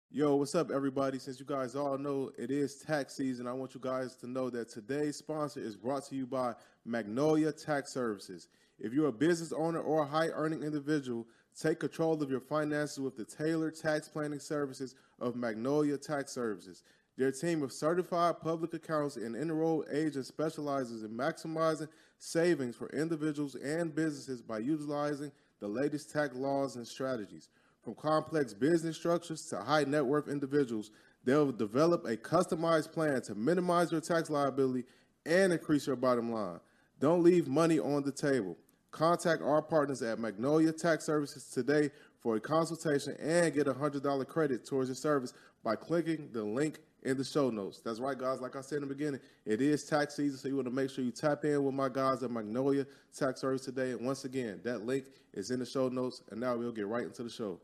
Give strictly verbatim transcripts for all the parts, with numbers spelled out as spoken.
Yo, what's up, everybody? Since you guys all know it is tax season, I want you guys to know that today's sponsor is brought to you by Magnolia Tax Services. If you're a business owner or a high-earning individual, take control of your finances with the tailored tax planning services of Magnolia Tax Services. Their team of certified public accountants and enrolled agents specializes in maximizing savings for individuals and businesses by utilizing the latest tax laws and strategies. From complex business structures to high net worth individuals, they'll develop a customized plan to minimize your tax liability and increase your bottom line. Don't leave money on the table. Contact our partners at Magnolia Tax Services today for a consultation and get a one hundred dollars credit towards your service by clicking the link in the show notes. That's right, guys. Like I said in the beginning, it is tax season, so you want to make sure you tap in with my guys at Magnolia Tax Service today. And once again, that link is in the show notes. And now we'll get right into the show.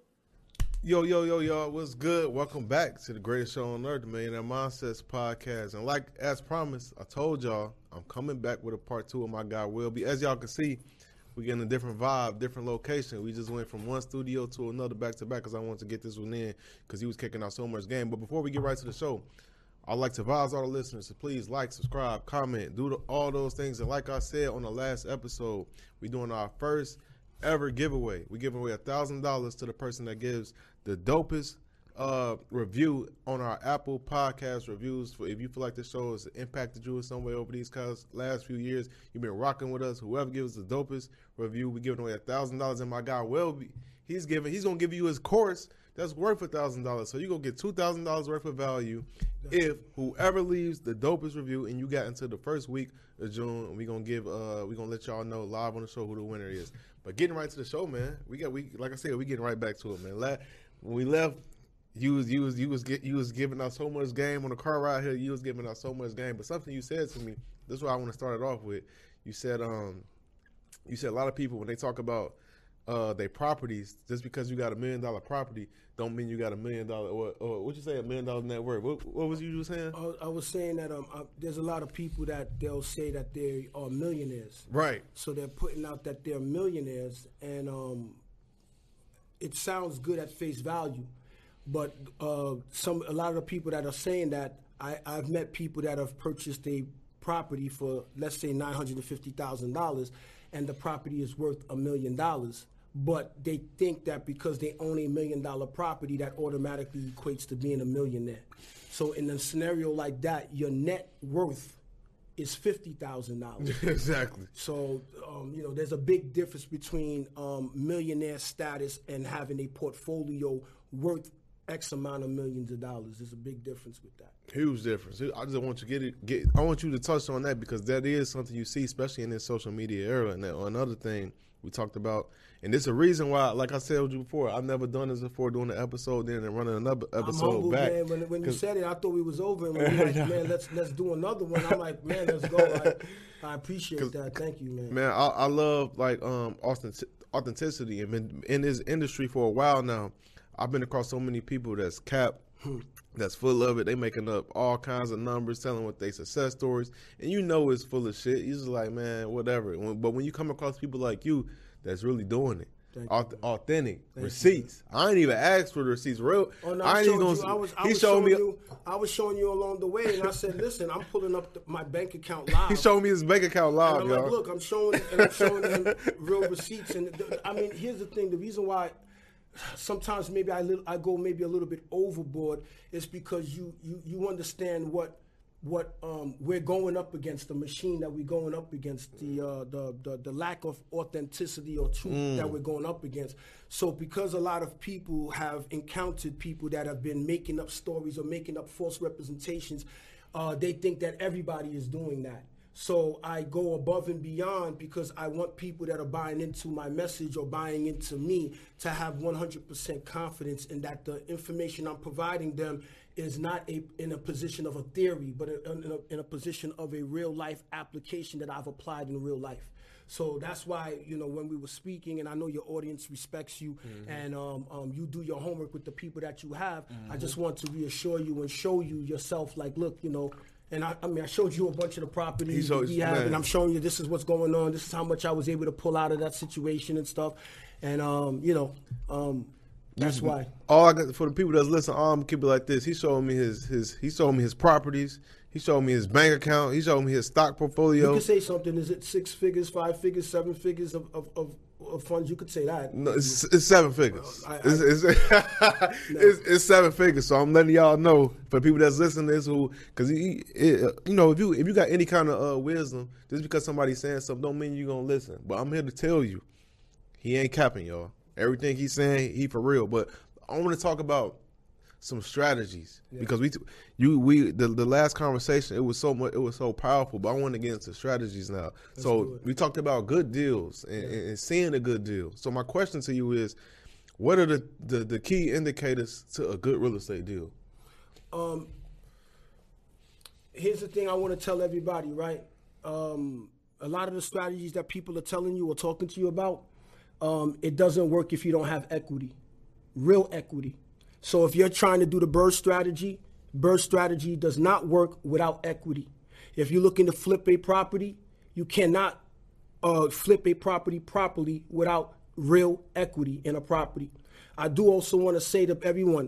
Yo, yo, yo, y'all, what's good? Welcome back to the greatest show on earth, the Millionaire Mindsets Podcast. And like, as promised, I told y'all, I'm coming back with a part two of my guy, Will Be. As y'all can see, we're getting a different vibe, different location. We just went from one studio to another back-to-back because I wanted to get this one in because he was kicking out so much game. But before we get right to the show, I'd like to advise all the listeners to please like, subscribe, comment, do the, all those things. And like I said on the last episode, we're doing our first ever giveaway. We're giving away one thousand dollars to the person that gives the dopest uh, review on our Apple Podcast reviews. For if you feel like this show has impacted you in some way over these last few years, you've been rocking with us. Whoever gives the dopest review, we're giving away one thousand dollars. And my guy Welby, he's giving, he's gonna give you his course that's worth one thousand dollars. So you're gonna get two thousand dollars worth of value if whoever leaves the dopest review, and you got into the first week of June. We're gonna give, uh, we're gonna let y'all know live on the show who the winner is. But getting right to the show, man. We got, we like I said, we getting right back to it, man. La- when we left, you was, you was, you was, get, you was giving out so much game on the car ride here. You was giving out so much game. But something you said to me, this is what I want to start it off with. You said, um, you said a lot of people when they talk about uh, their properties, just because you got a million dollar property, don't mean you got a million dollar or, or what you say, a million dollar net worth. What, what was you saying? I, I was saying that um, I, there's a lot of people that they'll say that they are millionaires. Right. So they're putting out that they're millionaires, and um, it sounds good at face value, but uh, some a lot of the people that are saying that, I, I've met people that have purchased a property for, let's say, nine hundred fifty thousand dollars, and the property is worth a million dollars. But they think that because they own a million dollar property, that automatically equates to being a millionaire. So in a scenario like that, your net worth is fifty thousand dollars. Exactly. So, um, you know, there's a big difference between um, millionaire status and having a portfolio worth X amount of millions of dollars. There's a big difference with that. Huge difference. I just want you to get it. Get. I want you to touch on that because that is something you see, especially in this social media era. And that, another thing we talked about, and there's a reason why, like I said to you before, I've never done this before, doing an episode, then and running another episode I'm humble, back. Man. When, when you said it, I thought we was over, and when you like, man, let's let's do another one. I'm like, man, let's go. I, I appreciate that. Thank you, man. Man, I, I love like um authenticity, and been in this industry for a while now. I've been across so many people that's cap, that's full of it. They making up all kinds of numbers, telling what they success stories, and you know it's full of shit. You're just like, man, whatever. But when you come across people like you that's really doing it, Auth- authentic Thank receipts. You. I ain't even asked for the receipts. Real. Oh, no, I ain't even gonna. You, I was, I he was showed me. You, I was showing you along the way, and I said, "Listen, I'm pulling up the, my bank account live." He showed me his bank account live, and I'm y'all. like, look, I'm showing, and I'm showing him real receipts. And the, I mean, here's the thing: the reason why sometimes maybe I li- I go maybe a little bit overboard is because you you you understand what. What um, we're going up against, the machine that we're going up against, the uh, the, the the lack of authenticity or truth mm. that we're going up against. So because a lot of people have encountered people that have been making up stories or making up false representations, uh, they think that everybody is doing that. So I go above and beyond because I want people that are buying into my message or buying into me to have one hundred percent confidence in that the information I'm providing them is not a, in a position of a theory, but in a, in a position of a real life application that I've applied in real life. So that's why, you know, when we were speaking, and I know your audience respects you, mm-hmm. and um, um, you do your homework with the people that you have, mm-hmm. I just want to reassure you and show you yourself, like, look, you know, and I, I mean, I showed you a bunch of the properties that we have, and I'm showing you this is what's going on, this is how much I was able to pull out of that situation and stuff. And, um, you know, um, That's You- why. All I got for the people that's listening, all I'm gonna keep it like this. He showed me his his he showed me his properties. He showed me his bank account. He showed me his stock You portfolio. could say something. Is it six figures, five figures, seven figures of, of, of, of funds? You could say that. No, it's, it's seven figures. I- I- it's, it's, it's, it's seven figures. So I'm letting y'all know for the people that's listening to this who, because you know, if you if you got any kind of uh, wisdom, just because somebody's saying something don't mean you're gonna listen. But I'm here to tell you, he ain't capping, y'all. Everything he's saying, he for real. But I want to talk about some strategies Yeah. because we you we the, the last conversation, it was so much, it was so powerful. But I want to get into strategies now. Let's so do it. we talked about good deals and, and, and seeing a good deal. So my question to you is, what are the, the, the key indicators to a good real estate deal? Um, here's the thing I want to tell everybody, right? Um, a lot of the strategies that people are telling you or talking to you about, um, it doesn't work if you don't have equity, real equity. So if you're trying to do the BRRRR strategy, BRRRR strategy does not work without equity. If you're looking to flip a property, you cannot uh, flip a property properly without real equity in a property. I do also want to say to everyone,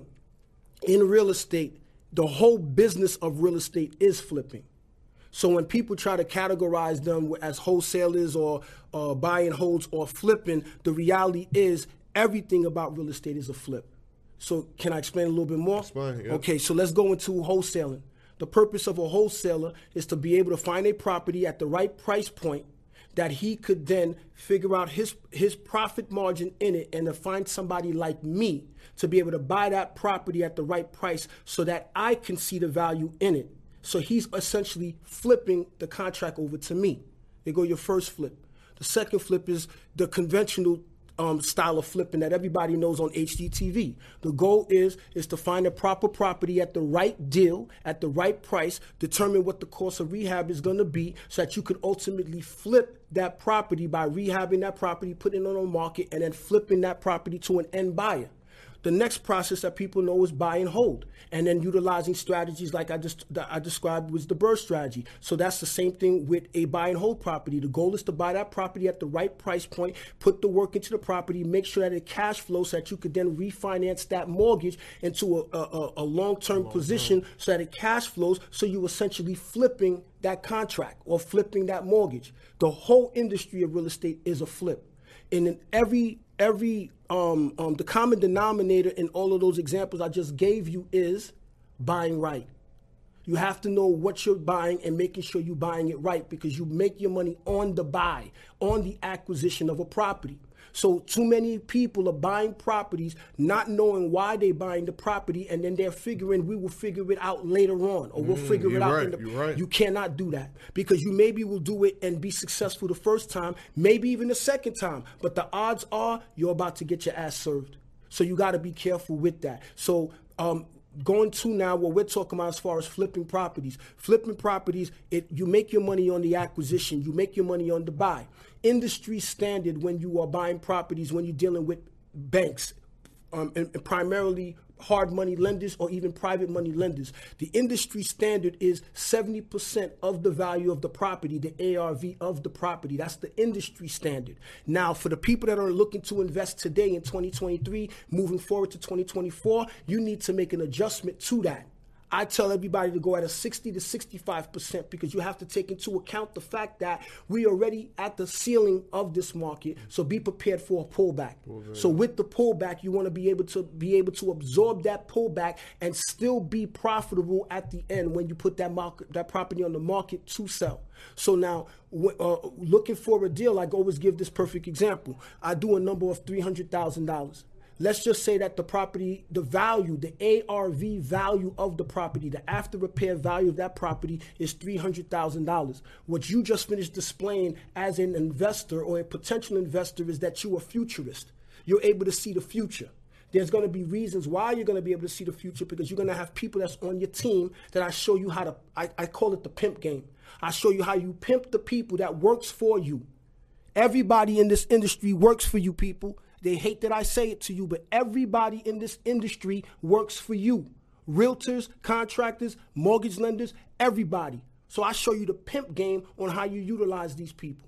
in real estate, the whole business of real estate is flipping. So when people try to categorize them as wholesalers or uh, buy and holds or flipping, the reality is everything about real estate is a flip. So can I explain a little bit more? Explain, yeah. Okay, so let's go into wholesaling. The purpose of a wholesaler is to be able to find a property at the right price point that he could then figure out his his profit margin in it and to find somebody like me to be able to buy that property at the right price so that I can see the value in it. So he's essentially flipping the contract over to me. There go your first flip. The second flip is the conventional um, style of flipping that everybody knows on H G T V. The goal is is to find a proper property at the right deal, at the right price, determine what the cost of rehab is going to be so that you could ultimately flip that property by rehabbing that property, putting it on the market, and then flipping that property to an end buyer. The next process that people know is buy and hold, and then utilizing strategies like I just that I described was the BRRRR strategy. So that's the same thing with a buy and hold property. The goal is to buy that property at the right price point, put the work into the property, make sure that it cash flows so that you could then refinance that mortgage into a, a, a long-term position so that it cash flows, so you essentially flipping that contract or flipping that mortgage. The whole industry of real estate is a flip. And in every every um, um, the common denominator in all of those examples I just gave you is buying right. You have to know what you're buying and making sure you're buying it right, because you make your money on the buy, on the acquisition of a property. So too many people are buying properties not knowing why they're buying the property, and then they're figuring we will figure it out later on, or we'll Mm, figure it you're out. right, in the, you're right. You cannot do that, because you maybe will do it and be successful the first time, maybe even the second time, but the odds are you're about to get your ass served. So you got to be careful with that. So um, going to now what we're talking about as far as flipping properties. Flipping properties, it you make your money on the acquisition, you make your money on the buy. Industry standard when you are buying properties, when you're dealing with banks, um, and, and primarily hard money lenders or even private money lenders, the industry standard is seventy percent of the value of the property, the A R V of the property. That's the industry standard. Now, for the people that are looking to invest today in twenty twenty-three, moving forward to twenty twenty-four, you need to make an adjustment to that. I tell everybody to go at a sixty to sixty-five percent, because you have to take into account the fact that we are already at the ceiling of this market. So be prepared for a pullback. pullback. So with the pullback, you want to be able to be able to absorb that pullback and still be profitable at the end when you put that market, that property on the market to sell. So now, uh, looking for a deal, I always give this perfect example. I do a number of three hundred thousand dollars. Let's just say that the property, the value, the A R V value of the property, the after repair value of that property is three hundred thousand dollars. What you just finished displaying as an investor or a potential investor is that you're a futurist. You're able to see the future. There's going to be reasons why you're going to be able to see the future, because you're going to have people that's on your team that I show you how to, I, I call it the pimp game. I show you how you pimp the people that works for you. Everybody in this industry works for you, people. They hate that I say it to you, but everybody in this industry works for you. Realtors, contractors, mortgage lenders, everybody. So I show you the pimp game on how you utilize these people.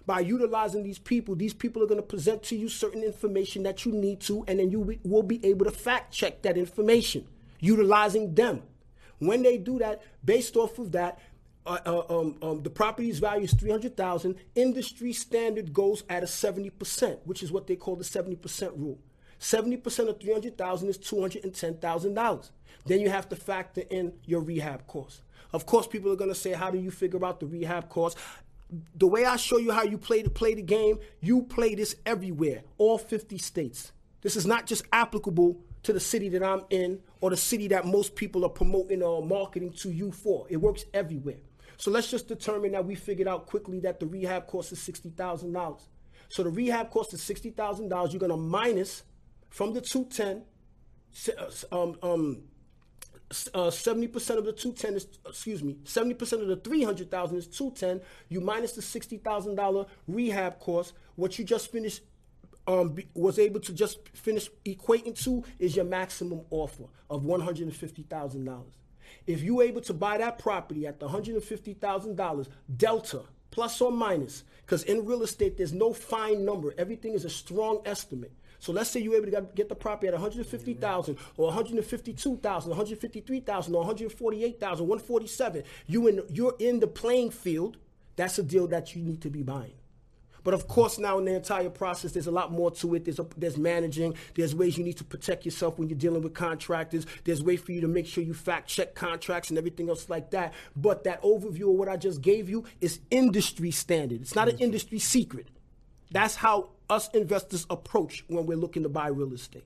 By utilizing these people, these people are going to present to you certain information that you need to, and then you will be able to fact check that information, utilizing them. When they do that, based off of that, uh, uh, um, um, the property's value is three hundred thousand dollars. Industry standard goes at a seventy percent, which is what they call the seventy percent rule. seventy percent of three hundred thousand dollars is two hundred ten thousand dollars. Then you have to factor in your rehab costs. Of course, people are going to say, how do you figure out the rehab costs? The way I show you how you play to play the game, you play this everywhere, all fifty states. This is not just applicable to the city that I'm in or the city that most people are promoting or marketing to you for. It works everywhere. So let's just determine that we figured out quickly that the rehab cost is sixty thousand dollars. So the rehab cost is sixty thousand dollars. You're going to minus from the two ten, um, um, uh, seventy percent of the two ten is, excuse me, seventy percent of the three hundred thousand is two ten. You minus the sixty thousand dollars rehab cost. What you just finished um, was able to just finish equating to is your maximum offer of one hundred fifty thousand dollars. If you're able to buy that property at the one hundred fifty thousand dollars delta, plus or minus, because in real estate, there's no fine number. Everything is a strong estimate. So let's say you're able to get the property at one hundred fifty thousand dollars or one hundred fifty-two thousand dollars, one hundred fifty-three thousand dollars or one hundred forty-eight thousand dollars, one hundred forty-seven thousand dollars. You in, you're in the playing field. That's a deal that you need to be buying. But of course, now in the entire process, there's a lot more to it. There's a, there's managing. There's ways you need to protect yourself when you're dealing with contractors. There's ways for you to make sure you fact check contracts and everything else like that. But that overview of what I just gave you is industry standard. It's not an industry secret. That's how us investors approach when we're looking to buy real estate.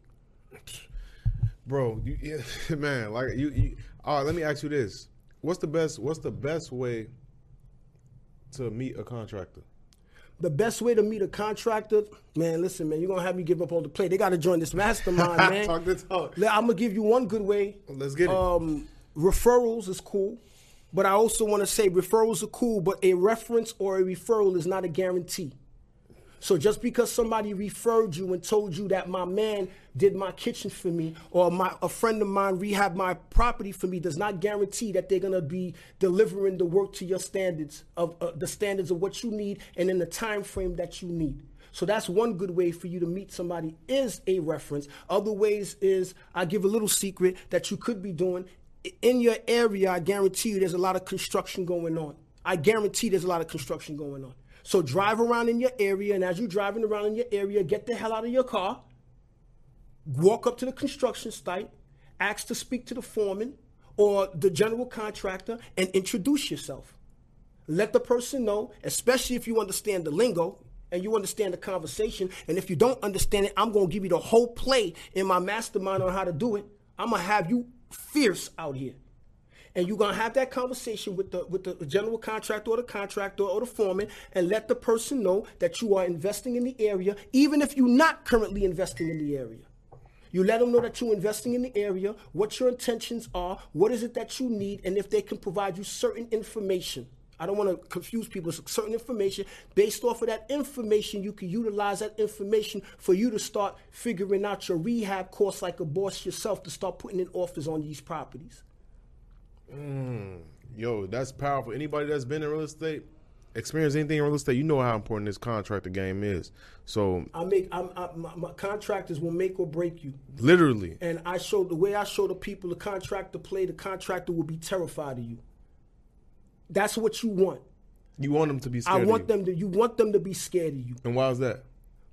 Bro, you, yeah, man, like you, you. All right, let me ask you this: What's the best? What's the best way to meet a contractor? The best way to meet a contractor, man, listen, man, you're going to have me give up all the play. They got to join this mastermind, man. Talk the talk. I'm going to give you one good way. Let's get it. Um, referrals is cool, but I also want to say referrals are cool, but a reference or a referral is not a guarantee. So just because somebody referred you and told you that my man did my kitchen for me or my a friend of mine rehabbed my property for me does not guarantee that they're going to be delivering the work to your standards of uh, the standards of what you need and in the time frame that you need. So that's one good way for you to meet somebody is a reference. Other ways is I give a little secret that you could be doing. In your area, I guarantee you there's a lot of construction going on. I guarantee there's a lot of construction going on. So drive around in your area, and as you're driving around in your area, get the hell out of your car, walk up to the construction site, ask to speak to the foreman or the general contractor, and introduce yourself. Let the person know, especially if you understand the lingo and you understand the conversation, and if you don't understand it, I'm going to give you the whole play in my mastermind on how to do it. I'm going to have you fierce out here. And you're going to have that conversation with the with the general contractor or the contractor or the foreman and let the person know that you are investing in the area, even if you're not currently investing in the area. You let them know that you're investing in the area, what your intentions are, what is it that you need, and if they can provide you certain information. I don't want to confuse people. It's certain information. Based off of that information, you can utilize that information for you to start figuring out your rehab course like a boss yourself to start putting in offers on these properties. Mm, yo, that's powerful. Anybody that's been in real estate, experienced anything in real estate, you know how important this contractor game is. So I make I'm, I, my, my contractors will make or break you. Literally. And I show the way I show the people the contractor play. The contractor will be terrified of you. That's what you want. You want them to be scared. I want of you. them to. You want them to be scared of you. And why is that?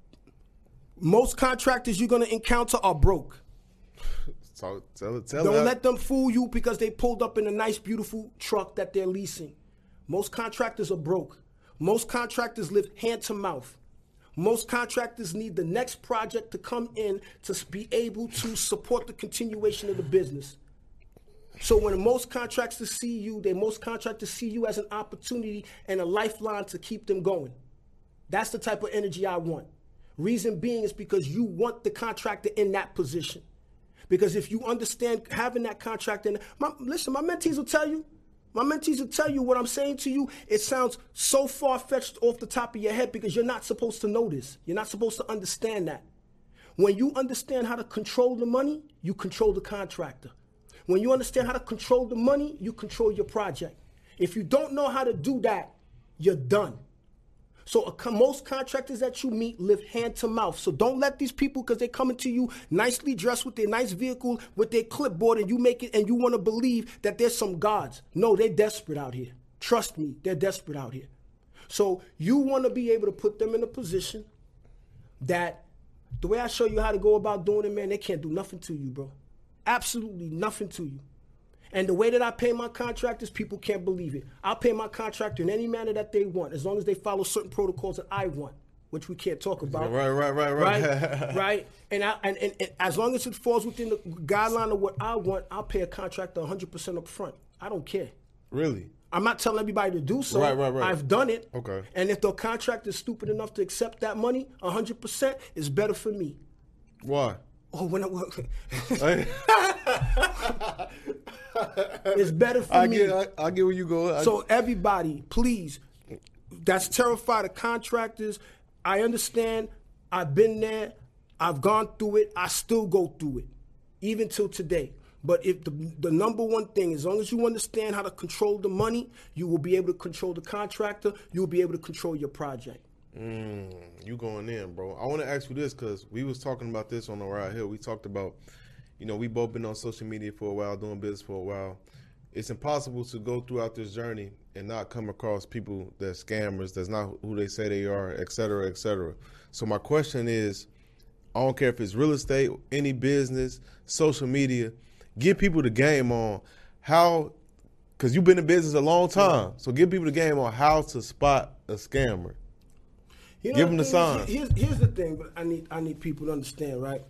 Most contractors you're going to encounter are broke. So tell it. Tell Don't that. let them fool you because they pulled up in a nice, beautiful truck that they're leasing. Most contractors are broke. Most contractors live hand to mouth. Most contractors need the next project to come in to be able to support the continuation of the business. So when most contractors see you, they most contractors see you as an opportunity and a lifeline to keep them going. That's the type of energy I want. Reason being is because you want the contractor in that position. Because if you understand having that contract, and my, listen, my mentees will tell you, my mentees will tell you what I'm saying to you. It sounds so far-fetched off the top of your head because you're not supposed to know this. You're not supposed to understand that. When you understand how to control the money, you control the contractor. When you understand how to control the money, you control your project. If you don't know how to do that, you're done. So a, most contractors that you meet live hand to mouth. So don't let these people, because they're coming to you nicely dressed with their nice vehicle, with their clipboard, and you make it, and you want to believe that there's some gods. No, they're desperate out here. Trust me, they're desperate out here. So you want to be able to put them in a position that the way I show you how to go about doing it, man, they can't do nothing to you, bro. Absolutely nothing to you. And the way that I pay my contractors, people can't believe it. I'll pay my contractor in any manner that they want, as long as they follow certain protocols that I want, which we can't talk about. Right, right, right, right. Right, right. And, I, and, and, and as long as it falls within the guideline of what I want, I'll pay a contractor one hundred percent up front. I don't care. Really? I'm not telling everybody to do so. Right, right, right. I've done it. Okay. And if the contractor is stupid enough to accept that money, one hundred percent, it's better for me. Why? Oh, when I, it's better for I me. Get, I, I get where you go. I, So everybody, please, that's terrified of contractors. I understand. I've been there. I've gone through it. I still go through it, even till today. But if the, the number one thing, as long as you understand how to control the money, you will be able to control the contractor. You will be able to control your project. Mm, you going in, bro. I want to ask you this because we was talking about this on the ride here. We talked about, you know, we both been on social media for a while, doing business for a while. It's impossible to go throughout this journey and not come across people that's scammers, that's not who they say they are, et cetera, et cetera. So my question is, I don't care if it's real estate, any business, social media, give people the game on how, because you've been in business a long time, so give people the game on how to spot a scammer. You know, Give them the thing sign. is, Here's, here's the thing, but I need I need people to understand, right?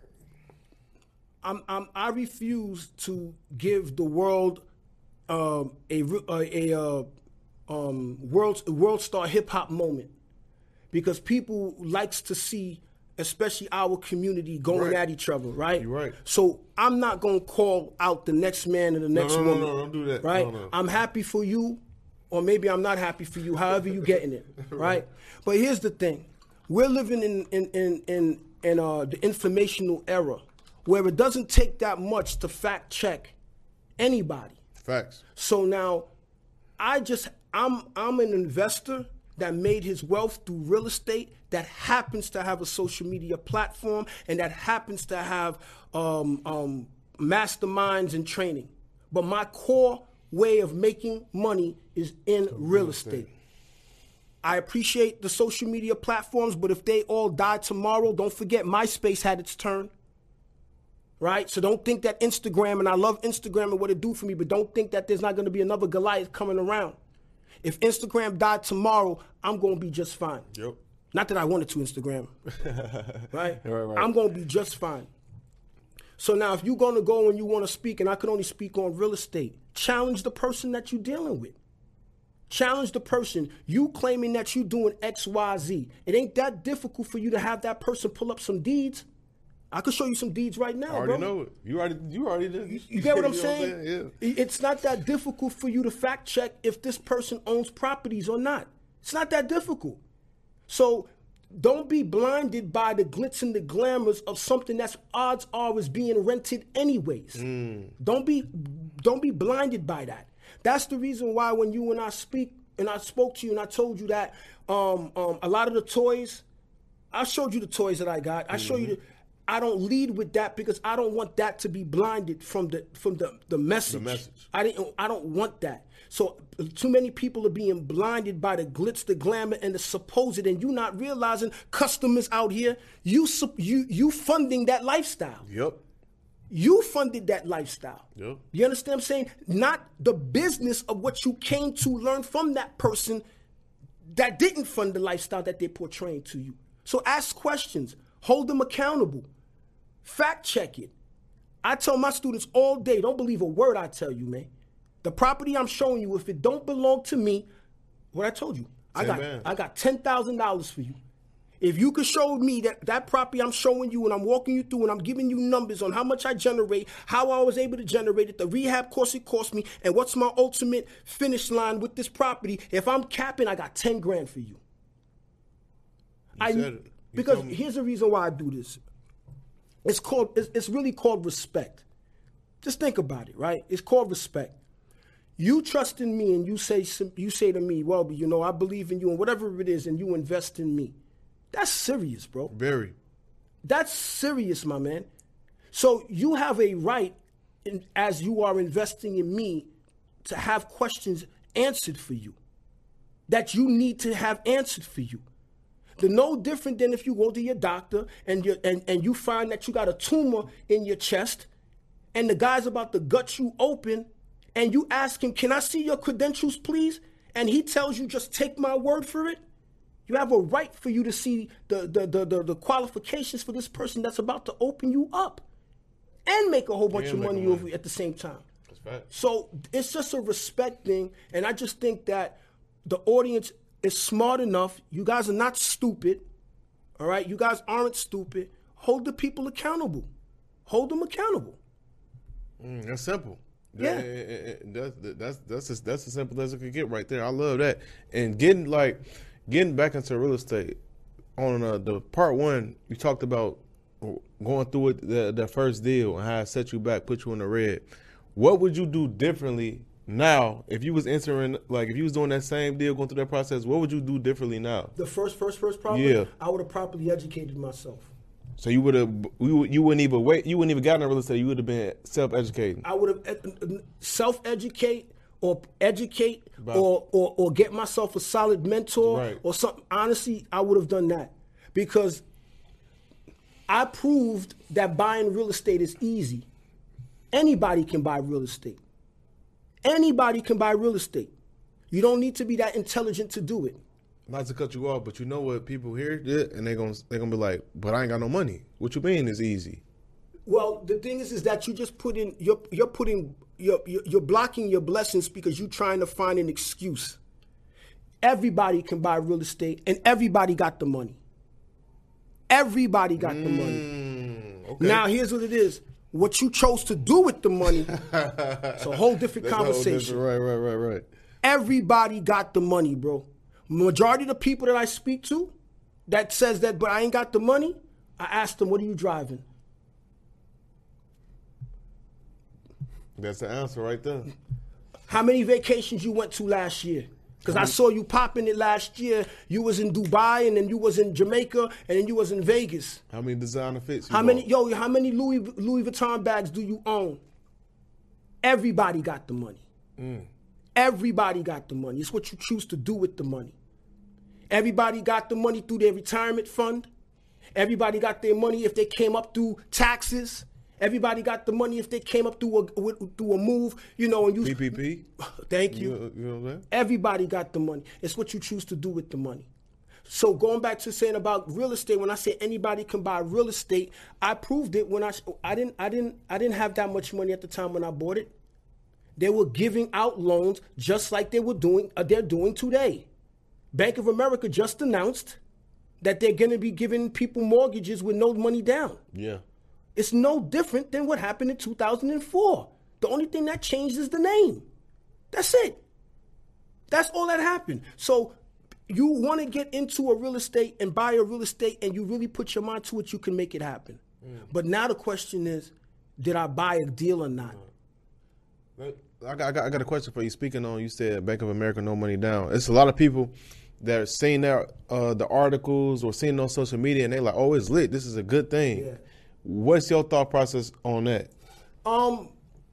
I'm, I'm I refuse to give the world um, a a, a uh, um, world world star hip hop moment, because people likes to see, especially our community, going Right. at each other, right? You're right. So I'm not gonna call out the next man and the next no, no, woman. no, don't do that. Right? No, no. I'm happy for you, or maybe I'm not happy for you. However you getting it, right? But here's the thing: we're living in in in in, in uh, the informational era, where it doesn't take that much to fact check anybody. Facts. So now, I just I'm I'm an investor that made his wealth through real estate, that happens to have a social media platform, and that happens to have um, um, masterminds and training. But my core way of making money is in real estate. I appreciate the social media platforms, but if they all die tomorrow, don't forget MySpace had its turn. Right? So don't think that Instagram, and I love Instagram and what it do for me, but don't think that there's not going to be another Goliath coming around. If Instagram died tomorrow, I'm going to be just fine. Yep. Not that I wanted to Instagram. right? Right, right. I'm going to be just fine. So now if you're going to go and you want to speak, and I can only speak on real estate, challenge the person that you're dealing with. Challenge the person. You claiming that you're doing X, Y, Z. It ain't that difficult for you to have that person pull up some deeds. I could show you some deeds right now, I already bro. know it. You already, you already did. You, you get what I'm know saying? Yeah. It- It's not that difficult for you to fact check if this person owns properties or not. It's not that difficult. So don't be blinded by the glitz and the glamours of something that's odds are is being rented anyways. Mm. Don't be don't be blinded by that. That's the reason why when you and I speak and I spoke to you and I told you that um, um, a lot of the toys, I showed you the toys that I got. I showed you the I don't lead with that because I don't want that to be blinded from the from the, the message. The message. I didn't I don't want that. So too many people are being blinded by the glitz, the glamour, and the supposed, and you not realizing customers out here, you sup- you you funding that lifestyle. Yep. You funded that lifestyle. Yep. You understand what I'm saying? Not the business of what you came to learn from that person that didn't fund the lifestyle that they're portraying to you. So ask questions. Hold them accountable. Fact check it. I tell my students all day, don't believe a word I tell you, man. The property I'm showing you, if it don't belong to me, what I told you, I got man. I got ten thousand dollars for you. If you could show me that, that property I'm showing you and I'm walking you through and I'm giving you numbers on how much I generate, how I was able to generate it, the rehab cost it cost me, and what's my ultimate finish line with this property, if I'm capping, I got ten grand for you. You I, said it. You because told me. here's the reason why I do this. It's called. It's, it's really called respect. Just think about it, right? It's called respect. You trust in me and you say you say to me, well, you know, I believe in you and whatever it is, and you invest in me. That's serious, bro. Very. That's serious, my man. So you have a right, in, as you are investing in me, to have questions answered for you that you need to have answered for you. They're no different than if you go to your doctor and you and, and you find that you got a tumor in your chest and the guy's about to gut you open and you ask him, can I see your credentials, please? And he tells you, just take my word for it. You have a right for you to see the, the, the, the, the qualifications for this person that's about to open you up and make a whole bunch Yeah, of make money money. over at the same time. That's fact. So it's just a respect thing. And I just think that the audience is smart enough. You guys are not stupid. All right? You guys aren't stupid. Hold the people accountable. Hold them accountable. Mm, that's simple. Yeah. That- eh, eh, eh, that's that's that's as, that's as simple as it could get right there. I love that. And getting like getting back into real estate on uh, the part one, you talked about going through it the the first deal and how it set you back, put you in the red. What would you do differently now if you was entering, like if you was doing that same deal, going through that process? What would you do differently now? The first, first, first problem, Yeah. I would have properly educated myself. So you would have you you wouldn't even wait. You wouldn't even gotten in real estate. You would have been self educating. I would have self-educate or educate Right. or, or or get myself a solid mentor Right. or something. Honestly, I would have done that because I proved that buying real estate is easy. Anybody can buy real estate. Anybody can buy real estate. You don't need to be that intelligent to do it. Not to cut you off, but you know what people hear it, and they gonna they gonna be like, "But I ain't got no money." What you mean is easy? Well, the thing is, is that you just put in you're you're putting you're you're you're blocking your blessings because you're trying to find an excuse. Everybody can buy real estate, and everybody got the money. Everybody got the money. Mm, okay. Now, here's what it is: what you chose to do with the money, it's a whole different That's a whole conversation. different- Right, right, right, right. Everybody got the money, bro. Majority of the people that I speak to that says that, but I ain't got the money, I ask them, what are you driving? That's the answer right there. How many vacations you went to last year? Because I saw you popping it last year. You was in Dubai, and then you was in Jamaica, and then you was in Vegas. How many designer fits? You How many, bought? yo, how many Louis Louis Vuitton bags do you own? Everybody got the money. Everybody got the money. It's what you choose to do with the money. Everybody got the money through their retirement fund. Everybody got their money if they came up through taxes. Everybody got the money if they came up through a with- through a move, you know. And you, P P P. thank you. You, you know what I'm saying? Everybody got the money. It's what you choose to do with the money. So going back to saying about real estate, when I say anybody can buy real estate, I proved it when I I didn't I didn't I didn't have that much money at the time when I bought it. They were giving out loans just like they were doing uh, they're doing today. Bank of America just announced that they're going to be giving people mortgages with no money down. Yeah. It's no different than what happened in two thousand four. The only thing that changed is the name. That's it. That's all that happened. So you want to get into a real estate and buy a real estate and you really put your mind to it, you can make it happen. Mm. But now the question is, did I buy a deal or not? I got, I got I got a question for you. Speaking on, you said Bank of America, no money down. It's a lot of people that are seeing their uh, the articles or seeing it on social media, and they're like, "Oh, it's lit. This is a good thing." Yeah. What's your thought process on that? Um,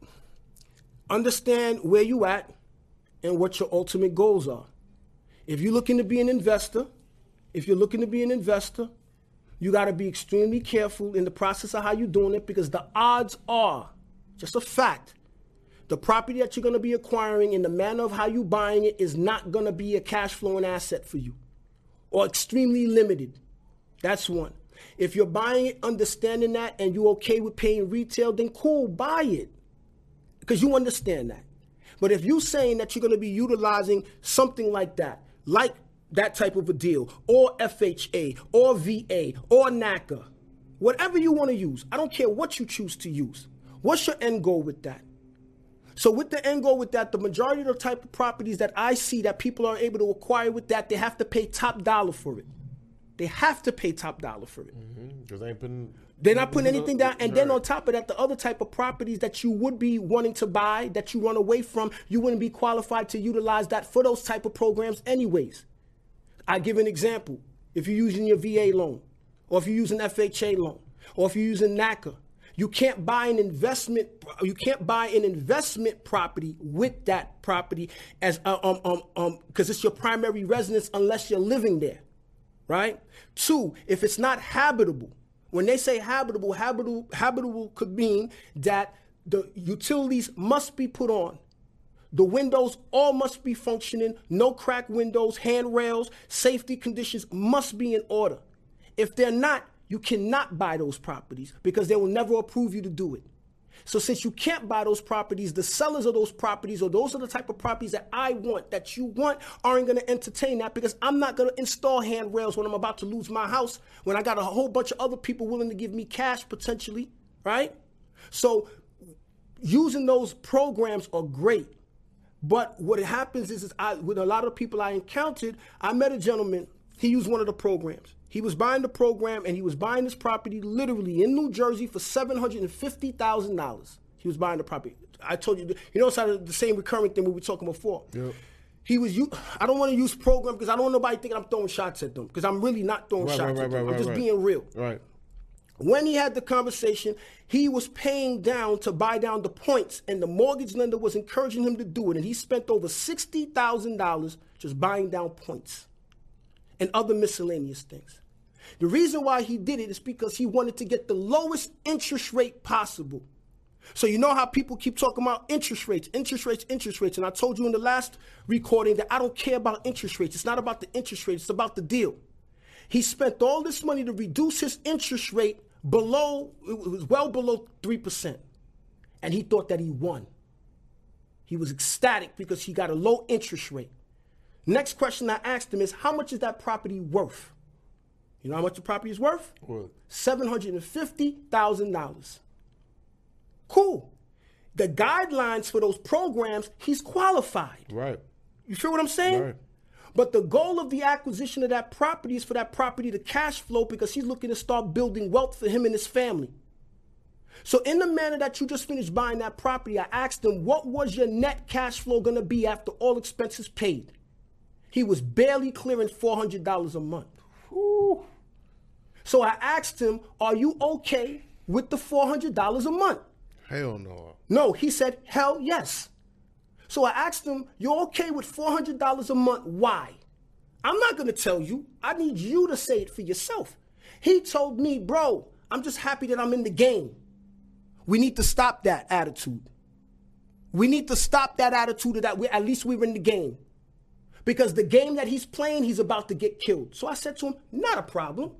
understand where you at and what your ultimate goals are. If you're looking to be an investor, if you're looking to be an investor, you got to be extremely careful in the process of how you're doing it because the odds are, just a fact, the property that you're going to be acquiring in the manner of how you're buying it is not going to be a cash flowing asset for you or extremely limited. That's one. If you're buying it, understanding that, and you're okay with paying retail, then cool, buy it because you understand that. But if you're saying that you're going to be utilizing something like that, like that type of a deal, or F H A, or V A, or NACA, whatever you want to use, I don't care what you choose to use. What's your end goal with that? So with the end goal with that, the majority of the type of properties that I see that people are able to acquire with that, they have to pay top dollar for it. They have to pay top dollar for it. Because mm-hmm. they ain't putting. They're not putting anything down. And right. then on top of that, the other type of properties that you would be wanting to buy, that you run away from, you wouldn't be qualified to utilize that for those type of programs anyways. I give an example. If you're using your V A loan, or if you're using F H A loan, or if you're using NACA, you can't buy an investment. You can't buy an investment property with that property as uh, um um um because it's your primary residence unless you're living there, right? Two, if it's not habitable. When they say habitable, habitable habitable could mean that the utilities must be put on. The windows all must be functioning, no cracked windows, handrails, safety conditions must be in order. If they're not, you cannot buy those properties because they will never approve you to do it. So since you can't buy those properties, the sellers of those properties, or those are the type of properties that I want, that you want, aren't going to entertain that because I'm not going to install handrails when I'm about to lose my house, when I got a whole bunch of other people willing to give me cash potentially, right? So using those programs are great. But what happens is, is I, with a lot of people I encountered, I met a gentleman, he used one of the programs. He was buying the program, and he was buying this property literally in New Jersey for seven hundred fifty thousand dollars. He was buying the property. I told you, you know, it's the same recurring thing we were talking before. Yep. He was, I don't want to use program because I don't want nobody thinking I'm throwing shots at them, because I'm really not throwing right, shots right, at right, them. Right, I'm just right. being real. Right. When he had the conversation, he was paying down to buy down the points, and the mortgage lender was encouraging him to do it. And he spent over sixty thousand dollars just buying down points and other miscellaneous things. The reason why he did it is because he wanted to get the lowest interest rate possible. So you know how people keep talking about interest rates, interest rates, interest rates. And I told you in the last recording that I don't care about interest rates. It's not about the interest rate. It's about the deal. He spent all this money to reduce his interest rate below, it was well below three percent. And he thought that he won. He was ecstatic because he got a low interest rate. Next question I asked him is, how much is that property worth? You know how much the property is worth? What? seven hundred fifty thousand dollars. Cool. The guidelines for those programs, he's qualified. Right. You feel what I'm saying? Right. But the goal of the acquisition of that property is for that property to cash flow because he's looking to start building wealth for him and his family. So in the manner that you just finished buying that property, I asked him, what was your net cash flow going to be after all expenses paid? He was barely clearing four hundred dollars a month. Whew. So I asked him, are you okay with the four hundred dollars a month? Hell no. No, he said, hell yes. So I asked him, you're okay with four hundred dollars a month? Why? I'm not going to tell you. I need you to say it for yourself. He told me, bro, I'm just happy that I'm in the game. We need to stop that attitude. We need to stop that attitude of that we at least we're in the game. Because the game that he's playing, he's about to get killed. So I said to him, not a problem.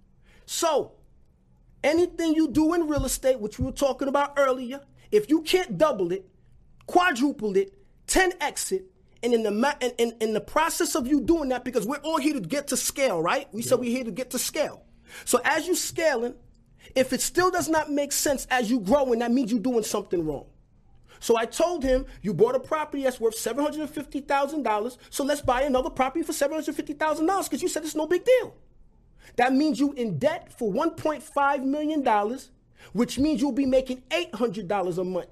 So anything you do in real estate, which we were talking about earlier, if you can't double it, quadruple it, ten X it, and in the ma- in, in, in the process of you doing that, because we're all here to get to scale, right? We yeah. said we're here to get to scale. So as you scaling, if it still does not make sense as you growing, that means you're doing something wrong. So I told him, you bought a property that's worth seven hundred fifty thousand dollars, so let's buy another property for seven hundred fifty thousand dollars because you said it's no big deal. That means you in debt for one point five million dollars, which means you'll be making eight hundred dollars a month.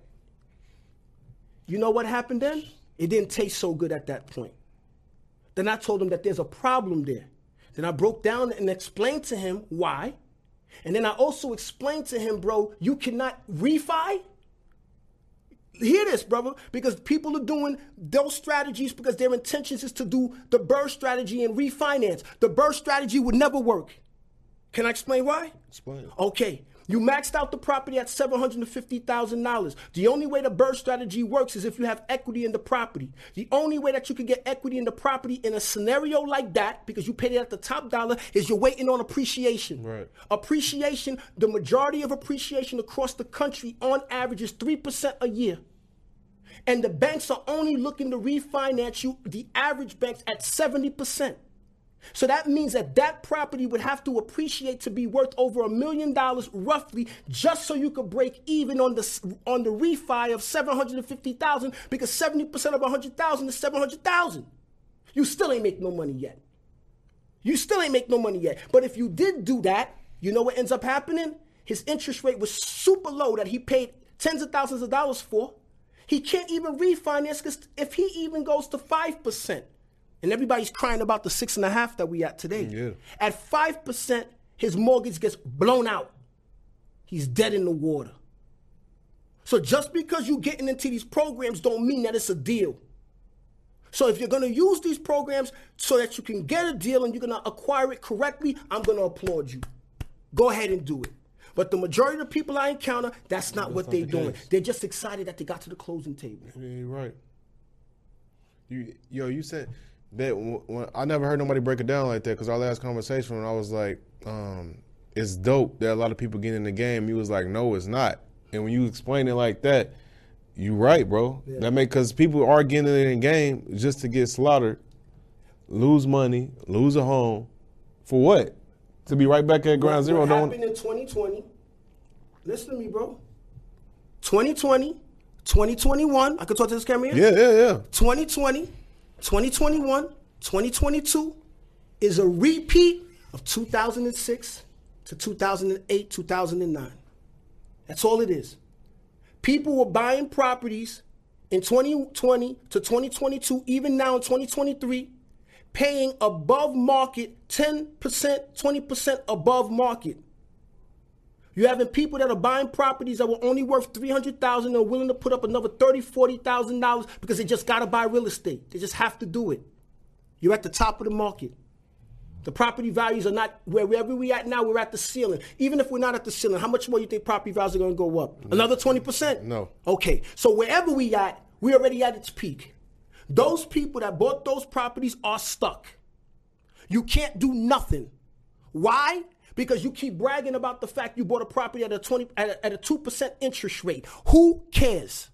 You know what happened then? It didn't taste so good at that point. Then I told him that there's a problem there. Then I broke down and explained to him why. And then I also explained to him, bro, you cannot refi. Hear this, brother, because people are doing those strategies because their intentions is to do the BRRRR strategy and refinance. The BRRRR strategy would never work. Can I explain why? Explain. Okay. You maxed out the property at seven hundred fifty thousand dollars. The only way the BRRRR strategy works is if you have equity in the property. The only way that you can get equity in the property in a scenario like that, because you paid it at the top dollar, is you're waiting on appreciation. Right. Appreciation, the majority of appreciation across the country on average is three percent a year. And the banks are only looking to refinance you, the average banks, at seventy percent. So that means that that property would have to appreciate to be worth over a million dollars roughly, just so you could break even on the on the refi of seven hundred fifty thousand dollars, because seventy percent of one hundred thousand dollars is seven hundred thousand dollars. You still ain't make no money yet. You still ain't make no money yet. But if you did do that, you know what ends up happening? His interest rate was super low that he paid tens of thousands of dollars for. He can't even refinance because if he even goes to five percent, and everybody's crying about the six and a half that we at today. Yeah. At five percent, his mortgage gets blown out. He's dead in the water. So just because you're getting into these programs don't mean that it's a deal. So if you're going to use these programs so that you can get a deal and you're going to acquire it correctly, I'm going to applaud you. Go ahead and do it. But the majority of the people I encounter, that's not That's what not they're the doing. case. They're just excited that they got to the closing table. Yeah, you're right. You, yo, you said that when, I never heard nobody break it down like that because our last conversation when I was like, um, it's dope that a lot of people get in the game. You was like, no, it's not. And when you explain it like that, you right, bro. Yeah. That make because people are getting in the game just to get slaughtered, lose money, lose a home, for what? To be right back at ground What, zero. what Don't happened in twenty twenty? Listen to me, bro. twenty twenty, twenty twenty-one. I can talk to this camera here? yeah, yeah, yeah. twenty twenty, twenty twenty-one, twenty twenty-two is a repeat of two thousand six to two thousand eight, two thousand nine. That's all it is. People were buying properties in twenty twenty to twenty twenty-two, even now in twenty twenty-three, paying above market, ten percent, twenty percent above market. You're having people that are buying properties that were only worth three hundred thousand dollars and are willing to put up another thirty thousand dollars, forty thousand dollars because they just got to buy real estate. They just have to do it. You're at the top of the market. The property values are not, wherever we at now, we're at the ceiling. Even if we're not at the ceiling, how much more you think property values are going to go up? Another twenty percent? No. Okay, so wherever we at, we're already at its peak. Those people that bought those properties are stuck. You can't do nothing. Why? Because you keep bragging about the fact you bought a property at a twenty at a, at a two percent interest rate. Who cares?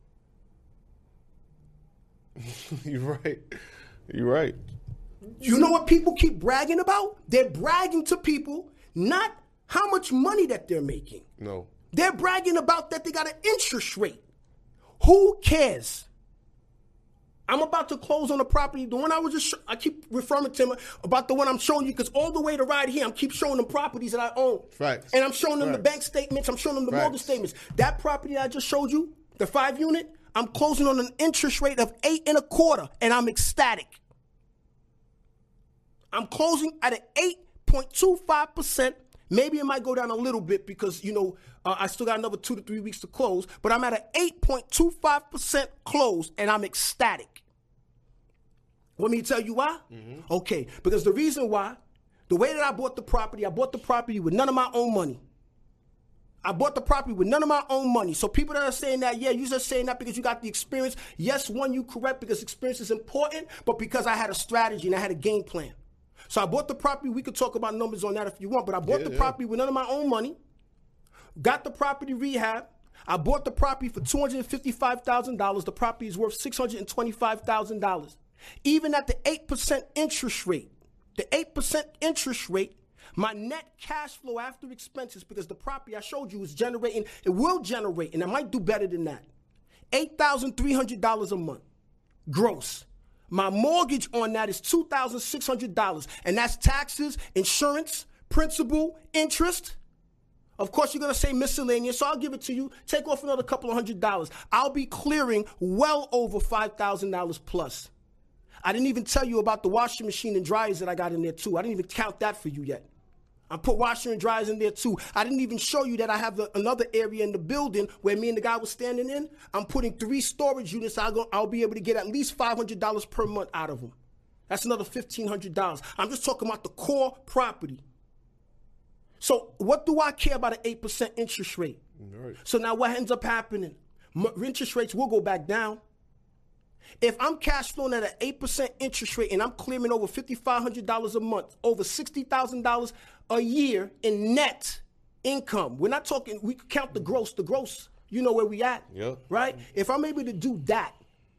You're right. You're right. You know what people keep bragging about? They're bragging to people not how much money that they're making. No. They're bragging about that they got an interest rate. Who cares? I'm about to close on the property. The one I was just, sh- I keep referring to him about the one I'm showing you because all the way to right here, I'm keep showing them properties that I own. Facts. And I'm showing them the Facts. bank statements. I'm showing them the Facts. mortgage statements. That property I just showed you, the five unit, I'm closing on an interest rate of eight and a quarter, and I'm ecstatic. I'm closing at an eight point two five percent. Maybe it might go down a little bit because, you know, uh, I still got another two to three weeks to close. But I'm at an eight point two five percent close, and I'm ecstatic. Want me to tell you why? Mm-hmm. Okay, because the reason why, the way that I bought the property, I bought the property with none of my own money. I bought the property with none of my own money. So people that are saying that, yeah, you're just saying that because you got the experience. Yes, one, you correct because experience is important, but because I had a strategy and I had a game plan. So I bought the property. We could talk about numbers on that if you want, but I bought Yeah, the yeah. property with none of my own money, got the property rehab. I bought the property for two hundred fifty-five thousand dollars. The property is worth six hundred twenty-five thousand dollars. Even at the eight percent interest rate, the eight percent interest rate, my net cash flow after expenses, because the property I showed you is generating, it will generate, and I might do better than that, eight thousand three hundred dollars a month, gross. My mortgage on that is two thousand six hundred dollars, and that's taxes, insurance, principal, interest. Of course, you're going to say miscellaneous, so I'll give it to you. Take off another couple of hundred dollars. I'll be clearing well over five thousand dollars plus. I didn't even tell you about the washing machine and dryers that I got in there, too. I didn't even count that for you yet. I put washer and dryers in there, too. I didn't even show you that I have the, another area in the building where me and the guy was standing in. I'm putting three storage units. I'll, go, I'll be able to get at least five hundred dollars per month out of them. That's another fifteen hundred dollars. I'm just talking about the core property. So what do I care about an eight percent interest rate? Right. So now what ends up happening? M- interest rates will go back down. If I'm cash flowing at an eight percent interest rate and I'm clearing over five thousand five hundred dollars a month, over sixty thousand dollars a year in net income, we're not talking, we could count the gross, the gross, you know where we at, Yep. right? If I'm able to do that,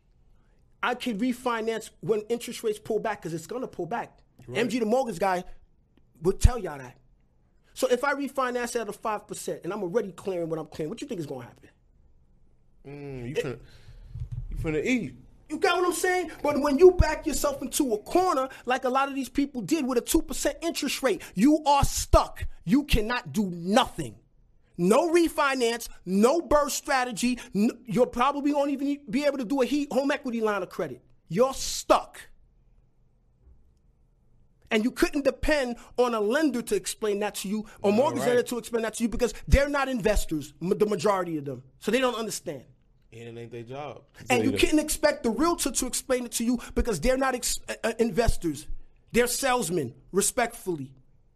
I can refinance when interest rates pull back because it's going to pull back. Right. M G, the mortgage guy, will tell y'all that. So if I refinance at a five percent and I'm already clearing what I'm clearing, what you think is going to happen? Mm, you finna, you finna eat. You got what I'm saying? But when you back yourself into a corner, like a lot of these people did with a two percent interest rate, you are stuck. You cannot do nothing. No refinance, no burst strategy. No, you'll probably won't even be able to do a heat, home equity line of credit. You're stuck. And you couldn't depend on a lender to explain that to you, or mortgage lender to explain that to you, because they're not investors, the majority of them. So they don't understand. And it ain't their job. And you couldn't expect the realtor to explain it to you, because they're not ex- uh, investors. They're salesmen, respectfully.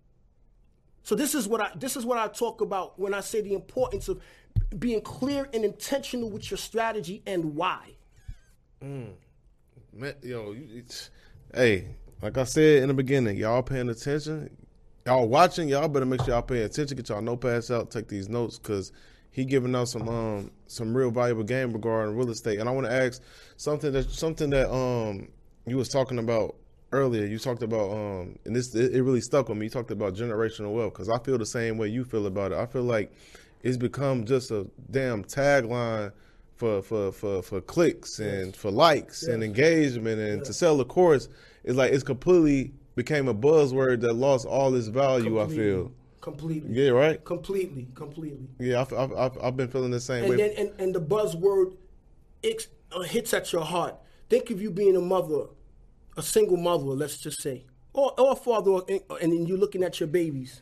So this is what I this is what I talk about when I say the importance of being clear and intentional with your strategy and why. Mm. Man, yo, it's, hey, like I said in the beginning, y'all paying attention, y'all watching, y'all better make sure y'all pay attention. Get y'all notepads out, take these notes, because he giving out some um some real valuable game regarding real estate. And I want to ask something that something that um you was talking about earlier. You talked about um and this it, it really stuck with me. You talked about generational wealth, because I feel the same way you feel about it. I feel like it's become just a damn tagline for for for, for clicks and yes. for likes yes. and engagement and yes. to sell the course. It's like it's completely became a buzzword that lost all its value. Completely. I feel. Completely. Yeah, right? Completely, completely. Yeah, I've, I've, I've, I've been feeling the same and way. Then, and, and the buzzword it, uh, hits at your heart. Think of you being a mother, a single mother, let's just say, or, or a father, and then you're looking at your babies.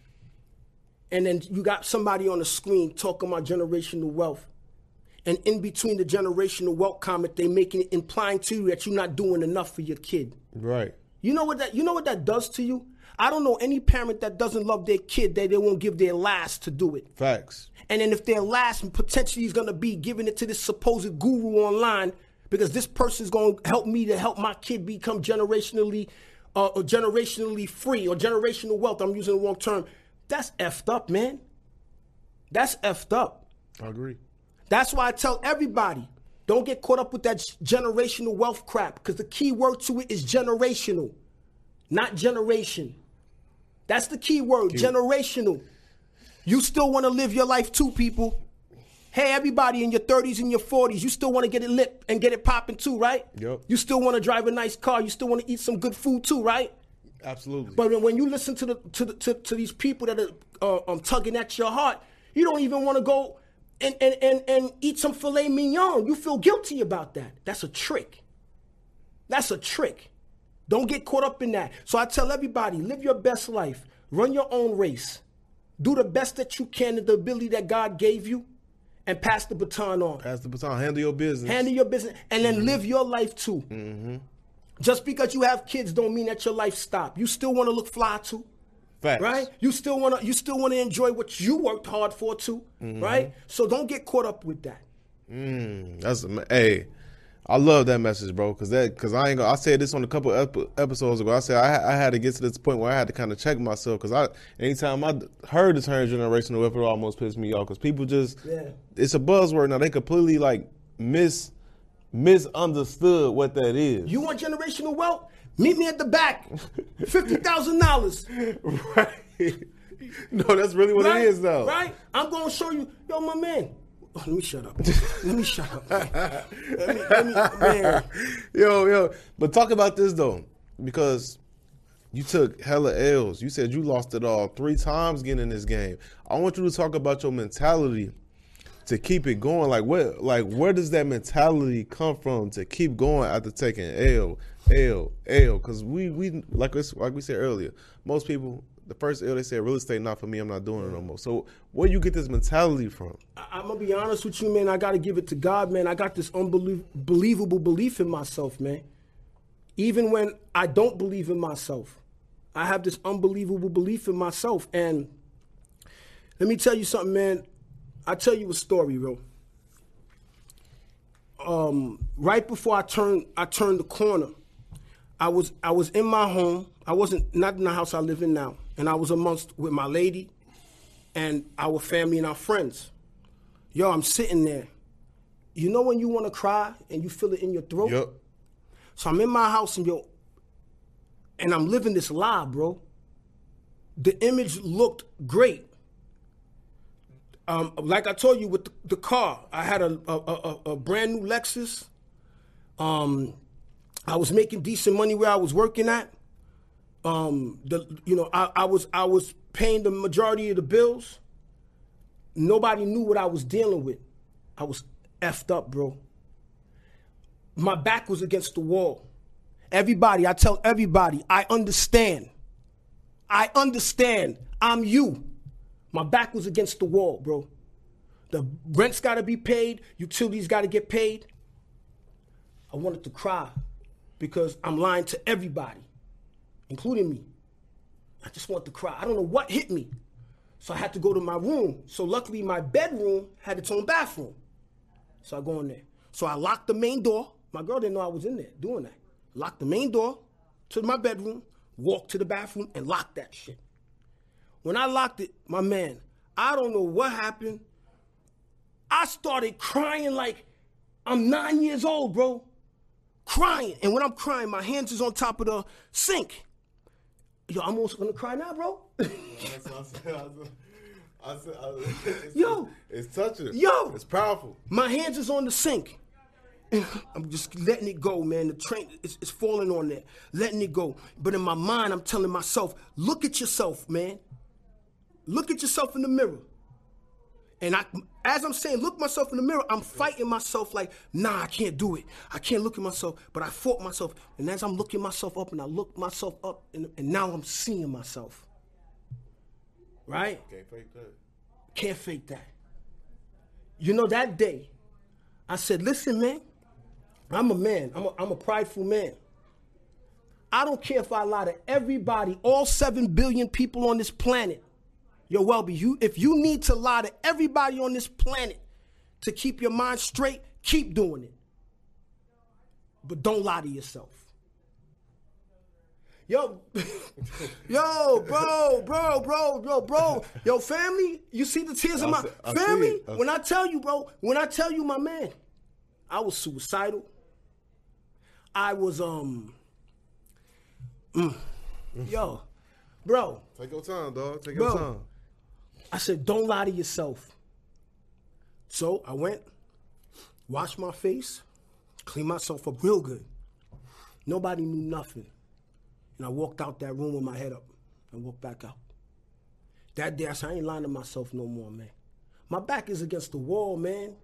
And then you got somebody on the screen talking about generational wealth. And in between the generational wealth comment, they making it implying to you that you're not doing enough for your kid. Right. You know what that you know what that does to you? I don't know any parent that doesn't love their kid that they won't give their last to do it. Facts. And then if their last potentially is going to be giving it to this supposed guru online, because this person's going to help me to help my kid become generationally uh, or generationally free or generational wealth. I'm using the wrong term. That's effed up, man. That's effed up. I agree. That's why I tell everybody, don't get caught up with that generational wealth crap, because the key word to it is generational, not generation. That's the key word, Cute. generational. You still want to live your life too, people. Hey, everybody in your thirties and your forties, you still want to get it lit and get it popping too, right? Yep. You still want to drive a nice car. You still want to eat some good food too, right? Absolutely. But when you listen to the to the, to, to these people that are uh, um, tugging at your heart, you don't even want to go and, and, and, and eat some filet mignon. You feel guilty about that. That's a trick. That's a trick. Don't get caught up in that. So I tell everybody, live your best life. Run your own race. Do the best that you can in the ability that God gave you, and pass the baton on. Pass the baton. Handle your business. Handle your business. And then mm-hmm. live your life too. Mm-hmm. Just because you have kids don't mean that your life stopped. You still want to look fly too. Facts. Right? You still want to you still want to enjoy what you worked hard for too. Mm-hmm. Right? So don't get caught up with that. Mm, that's hey. I love that message, bro, because that because I ain't gonna, I said this on a couple ep- episodes ago. I said I, I had to get to this point where I had to kind of check myself, because I anytime I heard the term generational wealth, it almost pissed me off, because people just yeah. it's a buzzword now. They completely like mis misunderstood what that is. You want generational wealth? Meet me at the back, fifty thousand dollars. Right? No, that's really what right? it is, though. Right? I'm gonna show you, yo, my man. Oh, let me shut up. Let me shut up. Man. Let me, let me, man. Yo, yo. But talk about this, though, because you took hella L's. You said you lost it all three times getting in this game. I want you to talk about your mentality to keep it going. Like, what, like, where does that mentality come from to keep going after taking L, L, L? Because we, we like, like we said earlier, most people, the first L, they say real estate not for me. I'm not doing it no more. So where you get this mentality from? I, I'm gonna be honest with you, man. I gotta give it to God, man. I got this unbelievable belief in myself, man. Even when I don't believe in myself, I have this unbelievable belief in myself. And let me tell you something, man. I tell you a story, bro. Um, right before I turned, I turned the corner. I was I was in my home. I wasn't not in the house I live in now. And I was amongst with my lady and our family and our friends. Yo, I'm sitting there. You know when you want to cry and you feel it in your throat? Yep. So I'm in my house and yo, and I'm living this lie, bro. The image looked great. Um, like I told you with the, the car, I had a, a, a, a brand new Lexus. Um, I was making decent money where I was working at. Um, the you know I, I was I was paying the majority of the bills. Nobody knew what I was dealing with. I was effed up, bro. My back was against the wall. Everybody, I tell everybody, I understand. I understand. I'm you. My back was against the wall, bro. The rent's got to be paid. Utilities got to get paid. I wanted to cry because I'm lying to everybody, including me. I just wanted to cry. I don't know what hit me. So I had to go to my room. So luckily my bedroom had its own bathroom. So I go in there. So I locked the main door. My girl didn't know I was in there doing that. Locked the main door to my bedroom, walked to the bathroom, and locked that shit. When I locked it, my man, I don't know what happened. I started crying like I'm nine years old, bro. Crying. And when I'm crying, my hands is on top of the sink. Yo, I'm almost gonna cry now, bro. I said, I said, it's, Yo. It's touching. Yo. It's powerful. My hands is on the sink. I'm just letting it go, man. The train is, is falling on there, letting it go. But in my mind, I'm telling myself, look at yourself, man. Look at yourself in the mirror. And I, as I'm saying, look myself in the mirror, I'm fighting myself like, nah, I can't do it. I can't look at myself, but I fought myself. And as I'm looking myself up and I look myself up, and, and now I'm seeing myself. Right? Can't fake that. Can't fake that. You know, that day, I said, listen, man, I'm a man. I'm a, I'm a prideful man. I don't care if I lie to everybody, all seven billion people on this planet. Yo, Welby, you, if you need to lie to everybody on this planet to keep your mind straight, keep doing it. But don't lie to yourself. Yo, yo, bro, bro, bro, bro, bro. Yo, family, you see the tears in my I family? I When I tell you, bro, when I tell you, my man, I was suicidal. I was, um, mm, yo, bro. Take your time, dog. Take Bro. your time. I said, don't lie to yourself. So I went, washed my face, cleaned myself up real good. Nobody knew nothing. And I walked out that room with my head up and walked back out. That day, I said, I ain't lying to myself no more, man. My back is against the wall, man.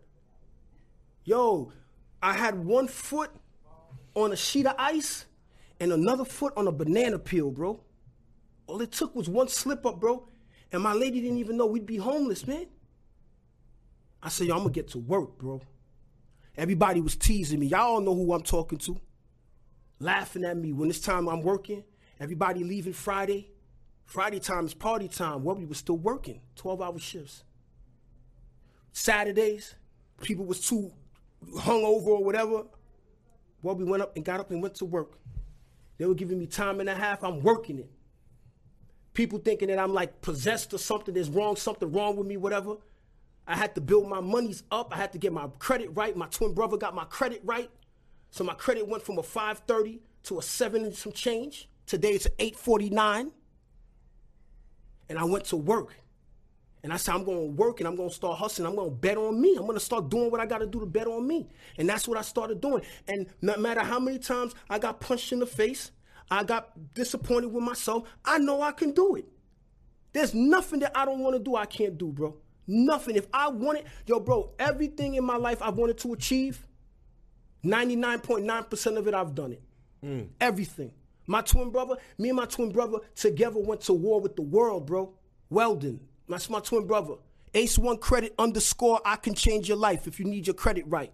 Yo, I had one foot on a sheet of ice and another foot on a banana peel, bro. All it took was one slip up, bro. And my lady didn't even know we'd be homeless, man. I said, yo, I'm gonna get to work, bro. Everybody was teasing me. Y'all all know who I'm talking to. Laughing at me when it's time I'm working. Everybody leaving Friday. Friday time is party time. Well, we was still working, twelve hour shifts. Saturdays, people was too hungover or whatever. Well, we went up and got up and went to work. They were giving me time and a half. I'm working it. People thinking that I'm like possessed or something. There's wrong, something wrong with me, whatever. I had to build my monies up. I had to get my credit right. My twin brother got my credit right. So my credit went from a five thirty to a seven and some change. Today it's an eight forty-nine. And I went to work. And I said, I'm going to work and I'm going to start hustling. I'm going to bet on me. I'm going to start doing what I got to do to bet on me. And that's what I started doing. And no matter how many times I got punched in the face, I got disappointed with myself, I know I can do it. There's nothing that I don't want to do I can't do, bro. Nothing. If I want it, yo, bro, everything in my life I wanted to achieve, ninety-nine point nine percent of it, I've done it. Mm. Everything. My twin brother, me and my twin brother together went to war with the world, bro. Weldon, that's my twin brother. Ace One Credit underscore, I can change your life if you need your credit right.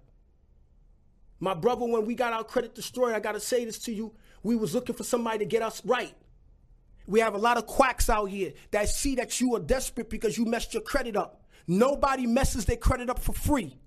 My brother, when we got our credit destroyed, I got to say this to you, we was looking for somebody to get us right. We have a lot of quacks out here that see that you are desperate because you messed your credit up. Nobody messes their credit up for free.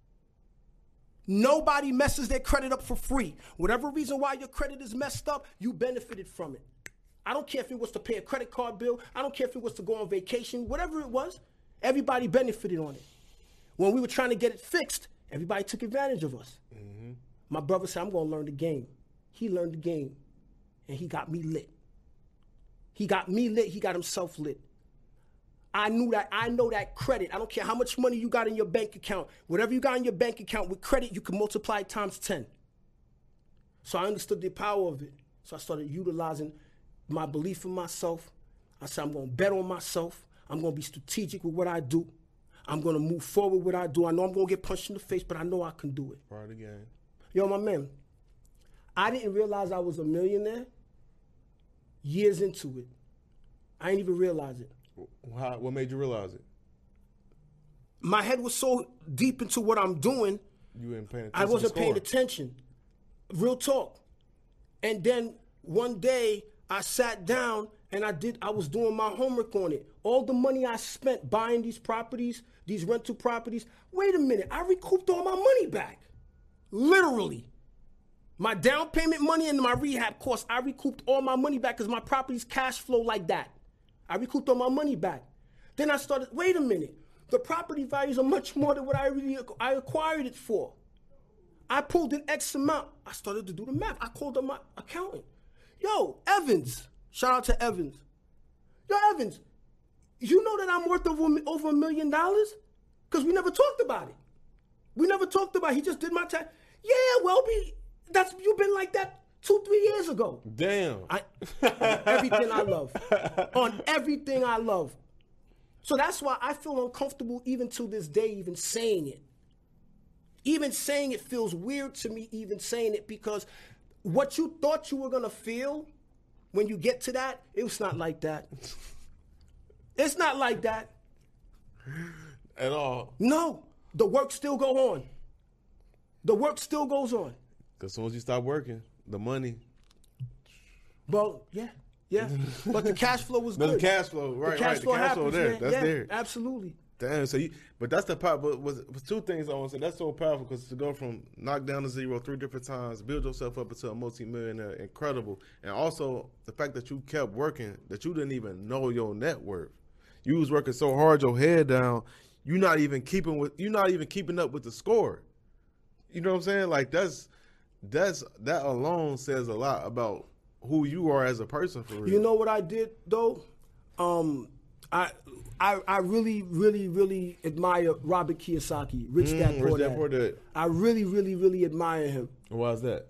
Nobody messes their credit up for free. Whatever reason why your credit is messed up, you benefited from it. I don't care if it was to pay a credit card bill. I don't care if it was to go on vacation. Whatever it was, everybody benefited on it. When we were trying to get it fixed, everybody took advantage of us. Mm-hmm. My brother said, I'm going to learn the game. He learned the game, and he got me lit. He got me lit. He got himself lit. I knew that. I know that credit. I don't care how much money you got in your bank account. Whatever you got in your bank account with credit, you can multiply it times ten. So I understood the power of it. So I started utilizing my belief in myself. I said, I'm going to bet on myself. I'm going to be strategic with what I do. I'm going to move forward with what I do. I know I'm going to get punched in the face, but I know I can do it. Part of the game. Yo, my man, I didn't realize I was a millionaire years into it. I didn't even realize it. How, what made you realize it? My head was so deep into what I'm doing, You weren't paying attention. I wasn't to the paying score. attention. Real talk. And then one day I sat down and I did I was doing my homework on it. All the money I spent buying these properties, these rental properties, wait a minute, I recouped all my money back. Literally. My down payment money and my rehab costs, I recouped all my money back because my properties cash flow like that. I recouped all my money back. Then I started, wait a minute, the property values are much more than what I really I acquired it for. I pulled an X amount. I started to do the math. I called up my accountant. Yo, Evans. Shout out to Evans. Yo, Evans, you know that I'm worth over, over a million dollars? Because we never talked about it. We never talked about it. He just did my tax. Yeah, Welby, that's you've been like that two, three years ago. Damn. I, on everything I love. On everything I love. So that's why I feel uncomfortable even to this day, even saying it. Even saying it feels weird to me, even saying it, because what you thought you were going to feel when you get to that, it's not like that. It's not like that. At all. No. The work still go on. The work still goes on. Because as soon as you stop working, the money. Well, yeah, yeah. But the cash flow was But good. the cash flow, right, the cash right. flow the cash happens, flow there. man. That's yeah, there. Absolutely. Damn, so you, but that's the power. But was, was two things I want to say. That's so powerful because to go from knock down to zero three different times, build yourself up into a multi-millionaire, incredible. And also the fact that you kept working, that you didn't even know your net worth. You was working so hard, your head down. You're not even keeping with. You're not even keeping up with the score. You know what I'm saying? Like that's that's that alone says a lot about who you are as a person for real. You know what I did though? Um, I I I really really really admire Robert Kiyosaki, Rich Mm, Dad Poor Rich Dad Dad. Poor Dad. I really really really admire him. Why is that?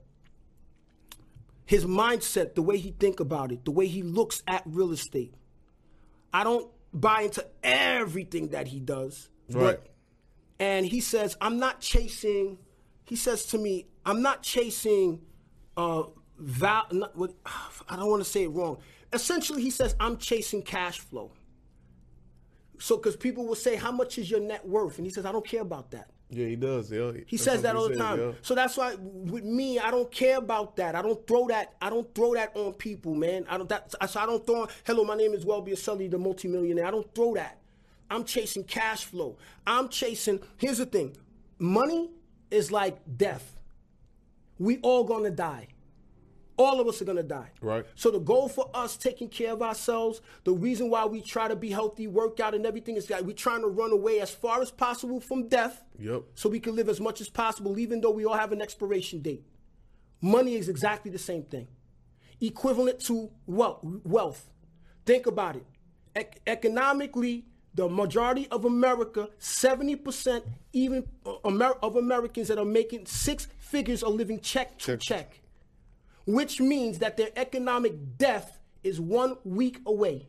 His mindset, the way he think about it, the way he looks at real estate. I don't buy into everything that he does, Right. but and he says I'm not chasing. He says to me, I'm not chasing. Uh, val. Not, what, I don't want to say it wrong. Essentially, he says I'm chasing cash flow. So, because people will say, how much is your net worth? And he says, I don't care about that. Yeah, he does. Yeah. He says that all the time. Yeah. So that's why with me, I don't care about that. I don't throw that. I don't throw that on people, man. I don't. That, so I don't throw. On, Hello, my name is Welby Sully, the multimillionaire. I don't throw that. I'm chasing cash flow. I'm chasing. Here's the thing, money is like death. We all gonna die. All of us are gonna die. Right. So the goal for us taking care of ourselves, the reason why we try to be healthy, work out and everything is that we're trying to run away as far as possible from death. Yep. So we can live as much as possible, even though we all have an expiration date. Money is exactly the same thing. Equivalent to wealth. wealth. Think about it. E- economically, the majority of America, seventy percent even uh, Amer- of Americans that are making six figures are living check to Check. check. Which means that their economic death is one week away.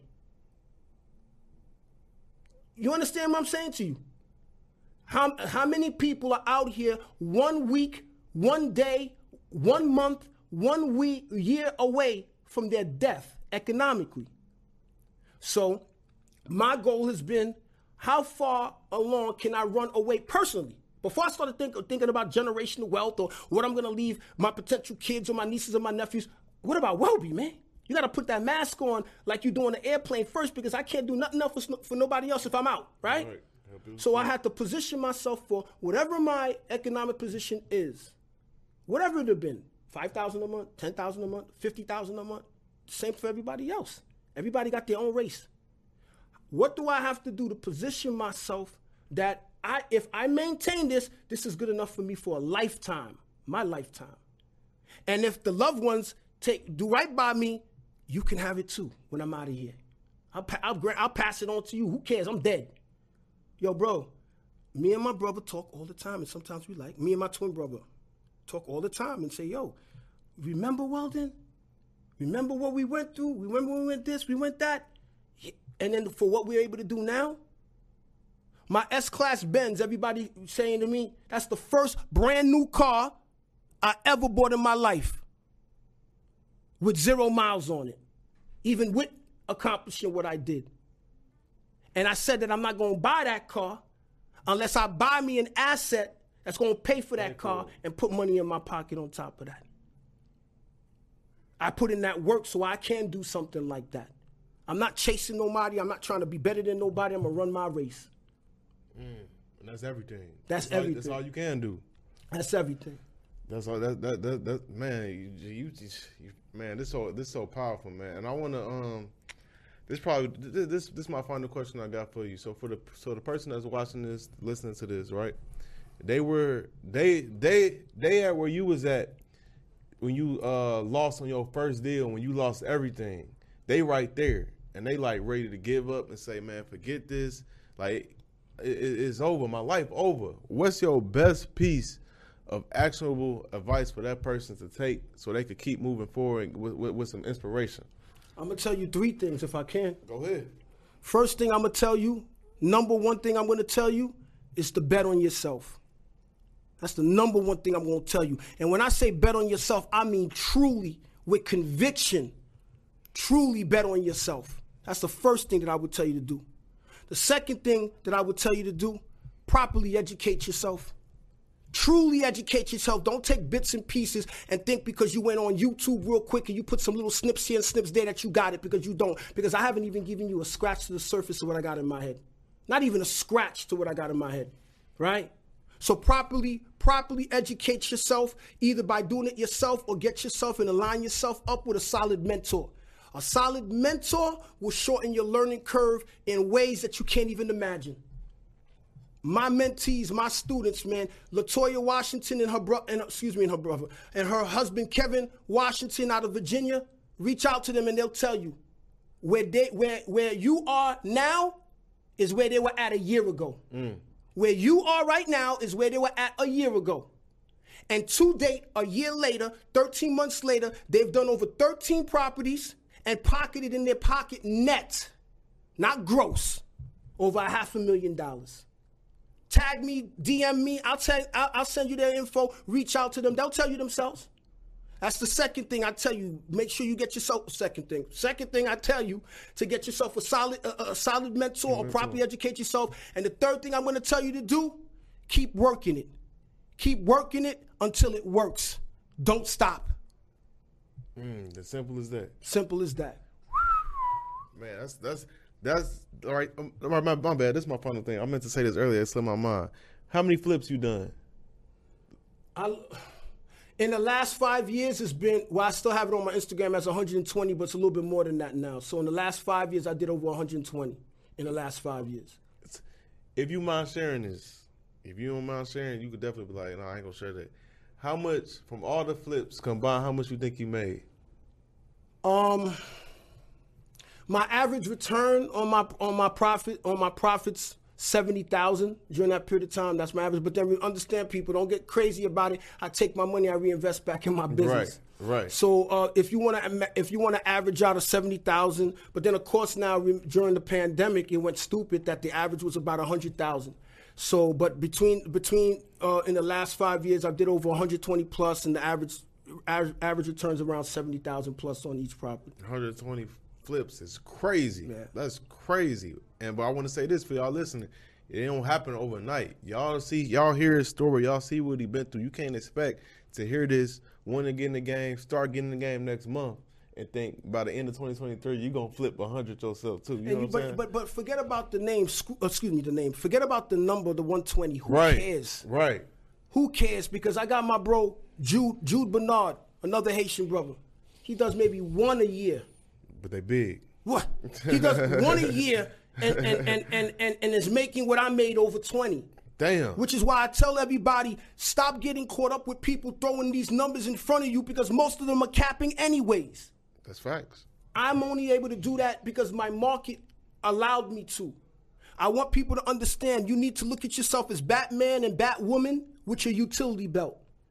You understand what I'm saying to you? How, how many people are out here one week, one day, one month, one week, year away from their death economically? So my goal has been, how far along can I run away personally? Before I started think, thinking about generational wealth or what I'm going to leave my potential kids or my nieces or my nephews, what about Welby, man? You got to put that mask on like you do on an airplane first, because I can't do nothing else for, for nobody else if I'm out, right? Right. So I had to position myself for whatever my economic position is, whatever it have been, five thousand dollars a month, ten thousand dollars a month, fifty thousand dollars a month, same for everybody else. Everybody got their own race. What do I have to do to position myself that I, if I maintain this, this is good enough for me for a lifetime, my lifetime. And if the loved ones take do right by me, you can have it too when I'm out of here. I'll, pa- I'll, gra- I'll pass it on to you. Who cares? I'm dead. Yo, bro, me and my brother talk all the time, and sometimes we like, me and my twin brother talk all the time and say, yo, remember, Weldon? Remember what we went through? Remember when we went this, we went that? And then for what we're able to do now? My S-Class Benz, everybody saying to me, that's the first brand new car I ever bought in my life with zero miles on it, even with accomplishing what I did. And I said that I'm not going to buy that car unless I buy me an asset that's going to pay for that car and put money in my pocket on top of that. I put in that work so I can do something like that. I'm not chasing nobody. I'm not trying to be better than nobody. I'm going to run my race. Mm, and that's everything. That's, that's everything. All, that's all you can do. That's everything. That's all. That that that, that man, you, you, you man, this so this so powerful, man. And I want to um, this probably this this this is my final question I got for you. So for the so the person that's watching this, listening to this, right? They were they they they at where you was at when you uh lost on your first deal, when you lost everything. They right there, and they like ready to give up and say, man, forget this. Like it, it's over, my life over. What's your best piece of actionable advice for that person to take so they could keep moving forward with, with, with some inspiration? I'm going to tell you three things if I can. Go ahead. First thing I'm going to tell you, number one thing I'm going to tell you is to bet on yourself. That's the number one thing I'm going to tell you. And when I say bet on yourself, I mean truly, with conviction, truly bet on yourself. That's the first thing that I would tell you to do. The second thing that I would tell you to do, properly educate yourself. Truly educate yourself. Don't take bits and pieces and think because you went on YouTube real quick and you put some little snips here and snips there that you got it, because you don't. Because I haven't even given you a scratch to the surface of what I got in my head. Not even a scratch to what I got in my head, right? So properly, properly educate yourself, either by doing it yourself or get yourself and align yourself up with a solid mentor. A solid mentor will shorten your learning curve in ways that you can't even imagine. My mentees, my students, man, LaToya Washington and her brother, and excuse me, and her brother, and her husband Kevin Washington out of Virginia, reach out to them and they'll tell you where they, where, where you are now is where they were at a year ago. Mm. Where you are right now is where they were at a year ago. And to date, a year later, thirteen months later, they've done over thirteen properties and pocketed in their pocket net, not gross, over a half a million dollars. Tag me, D M me, I'll, tell, I'll, I'll send you their info, reach out to them, they'll tell you themselves. That's the second thing I tell you, make sure you get yourself, second thing. Second thing I tell you, to get yourself a solid a, a solid mentor or properly educate yourself. And the third thing I'm going to tell you to do, keep working it. Keep working it until it works. Don't stop. Mm, as simple as that. Simple as that. Man, that's that's that's all right. Um, my, my, my bad. This is my final thing. I meant to say this earlier. It slipped my mind. How many flips you done? I, in the last five years, it's been, well, I still have it on my Instagram as one hundred twenty, but it's a little bit more than that now. So in the last five years, I did over one hundred twenty in the last five years. If you mind sharing this, if you don't mind sharing, you could definitely be like, no, I ain't gonna share that. How much, from all the flips combined, how much you think you made? Um, my average return on my on my profit on my profits seventy thousand during that period of time. That's my average. But then we understand, people don't get crazy about it. I take my money, I reinvest back in my business. Right, right. So uh, if you want to if you want to average out a seventy thousand, but then of course now during the pandemic it went stupid that the average was about a hundred thousand. So, but between between uh, in the last five years, I did over one hundred twenty plus, and the average average, average returns around seventy thousand plus on each property. one hundred twenty flips is crazy. Yeah. That's crazy. And but I want to say this for y'all listening: it don't happen overnight. Y'all see, y'all hear his story. Y'all see what he been through. You can't expect to hear this, want to get in the game, start getting in the game next month, and think by the end of twenty twenty-three you're gonna flip one hundred yourself too. You know and, what I'm but, saying? but but forget about the name. Excuse me, the name. Forget about the number, the one twenty. Who right. cares? Right. Who cares? Because I got my bro Jude Jude Bernard, another Haitian brother. He does maybe one a year. But they big. What? He does one a year and and, and, and, and and is making what I made over twenty. Damn. Which is why I tell everybody, stop getting caught up with people throwing these numbers in front of you, because most of them are capping anyways. That's facts. I'm only able to do that because my market allowed me to. I want people to understand you need to look at yourself as Batman and Batwoman with your utility belt.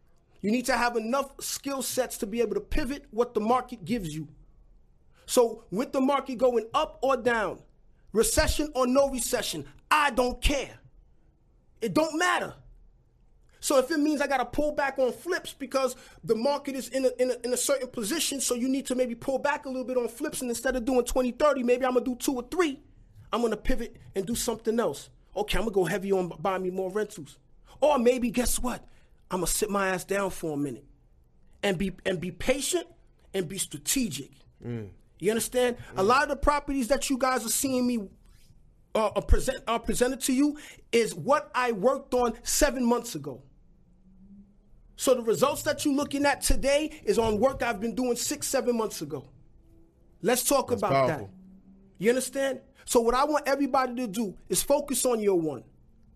You need to have enough skill sets to be able to pivot what the market gives you. So with the market going up or down, recession or no recession, I don't care. It don't matter. So if it means I got to pull back on flips because the market is in a, in, a, in a certain position, so you need to maybe pull back a little bit on flips, and instead of doing twenty, thirty, maybe I'm going to do two or three. I'm going to pivot and do something else. Okay, I'm going to go heavy on buying me more rentals. Or maybe, guess what? I'm going to sit my ass down for a minute and be and be patient and be strategic. Mm. You understand? Mm. A lot of the properties that you guys are seeing me uh, uh, present uh, presented to you is what I worked on seven months ago. So the results that you're looking at today is on work I've been doing six, seven months ago. Let's talk That's about powerful. that. You understand? So what I want everybody to do is focus on your one.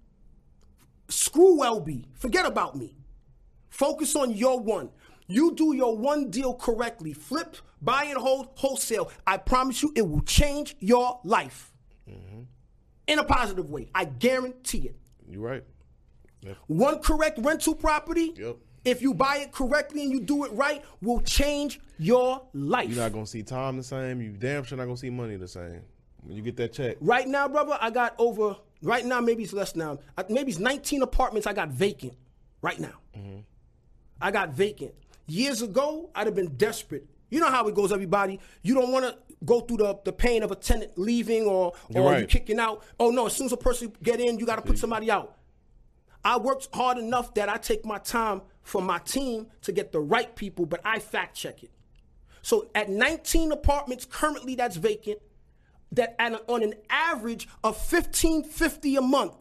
Screw L B. Forget about me. Focus on your one. You do your one deal correctly. Flip, buy and hold, wholesale. I promise you it will change your life. Mm-hmm. In a positive way. I guarantee it. You're right. Yep. One correct rental property, yep. if you buy it correctly and you do it right, will change your life. You're not going to see time the same. You damn sure not going to see money the same. When you get that check. Right now, brother, I got over, right now, maybe it's less now. Maybe it's nineteen apartments I got vacant right now. Mm-hmm. I got vacant. Years ago, I'd have been desperate. You know how it goes, everybody. You don't want to go through the, the pain of a tenant leaving or, or right. you kicking out. Oh, no, as soon as a person get in, you got to put somebody out. I worked hard enough that I take my time for my team to get the right people, but I fact check it. So at nineteen apartments currently that's vacant, that at, on an average of fifteen fifty a month.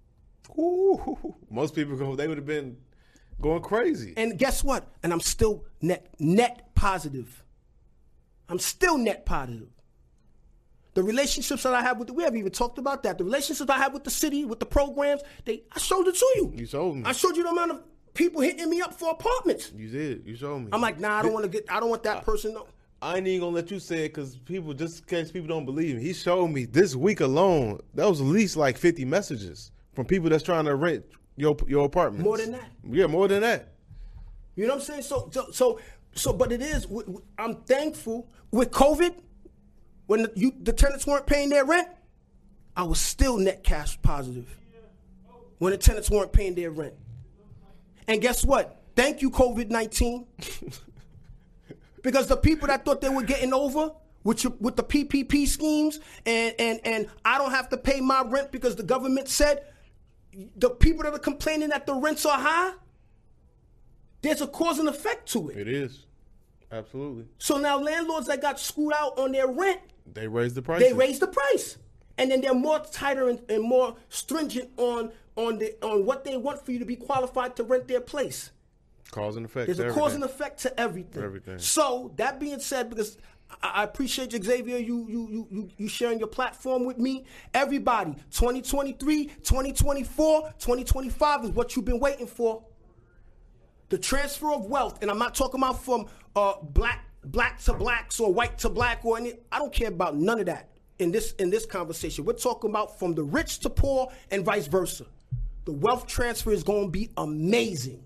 Ooh, most people go, they would have been going crazy. And guess what? And I'm still net net positive. I'm still net positive. The relationships that I have with the, we haven't even talked about that. The relationships I have with the city, with the programs, they I showed it to you. You showed me. I showed you the amount of people hitting me up for apartments. You did. You showed me. I'm like, nah, I don't want to get. I don't want that person. No. I ain't even gonna let you say it because people, just in case people don't believe me. He showed me this week alone. That was at least like fifty messages from people that's trying to rent your your apartment. More than that. Yeah, more than that. You know what I'm saying? So, so, so, so but it is. I'm thankful with COVID. When the, you, the tenants weren't paying their rent, I was still net cash positive. When the tenants weren't paying their rent. And guess what? Thank you, COVID nineteen. Because the people that thought they were getting over with, your, with the P P P schemes and, and, and I don't have to pay my rent because the government said, the people that are complaining that the rents are high, there's a cause and effect to it. It is. Absolutely. So now landlords that got screwed out on their rent, they raise the price. They raise the price. And then they're more tighter and, and more stringent on on the on what they want for you to be qualified to rent their place. Cause and effect. There's a cause and effect to everything. Everything. So that being said, because I, I appreciate you, Xavier, you, you you you you sharing your platform with me. Everybody, twenty twenty-three, twenty twenty-four, twenty twenty-five is what you've been waiting for. The transfer of wealth, and I'm not talking about from uh, black black to blacks or white to black or any. I don't care about none of that in this in this conversation. We're talking about from the rich to poor and vice versa. The wealth transfer is going to be amazing.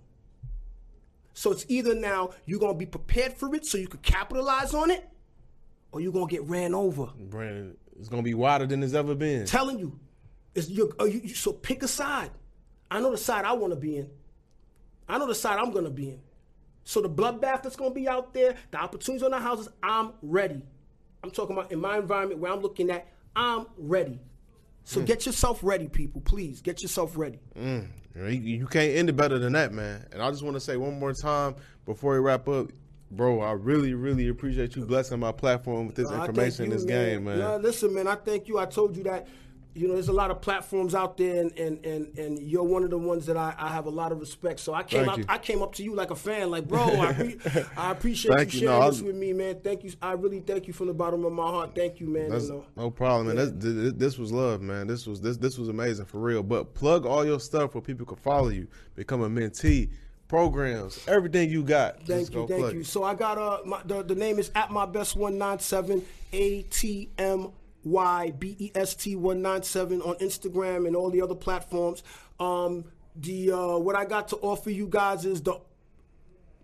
So it's either now you're going to be prepared for it so you could capitalize on it, or you're going to get ran over. Brandon, it's going to be wider than it's ever been. Telling you, it's you, you, you. So pick a side. I know the side I want to be in. I know the side I'm going to be in. So the bloodbath that's going to be out there, the opportunities on the houses, I'm ready. I'm talking about in my environment where I'm looking at, I'm ready. So mm. get yourself ready, people. Please, get yourself ready. Mm. You can't end it better than that, man. And I just want to say one more time before we wrap up, bro, I really, really appreciate you blessing my platform with this no, information you, in this man. game, man. No, listen, man, I thank you. I told you that, you know, there's a lot of platforms out there, and and, and, and you're one of the ones that I, I have a lot of respect. So I came up, I came up to you like a fan, like, bro, I, pre- I appreciate you sharing no, this with me, man. Thank you. I really thank you from the bottom of my heart. Thank you, man. That's, you know. No problem, man. Yeah. That's, this was love, man. This was this this was amazing for real. But plug all your stuff where people can follow you, become a mentee, programs, everything you got. Thank Just you, thank you. It. So I got uh my, the the name is at my best one nine seven A T M Y B E S T one nine seven on Instagram and all the other platforms. Um, the uh, what I got to offer you guys is the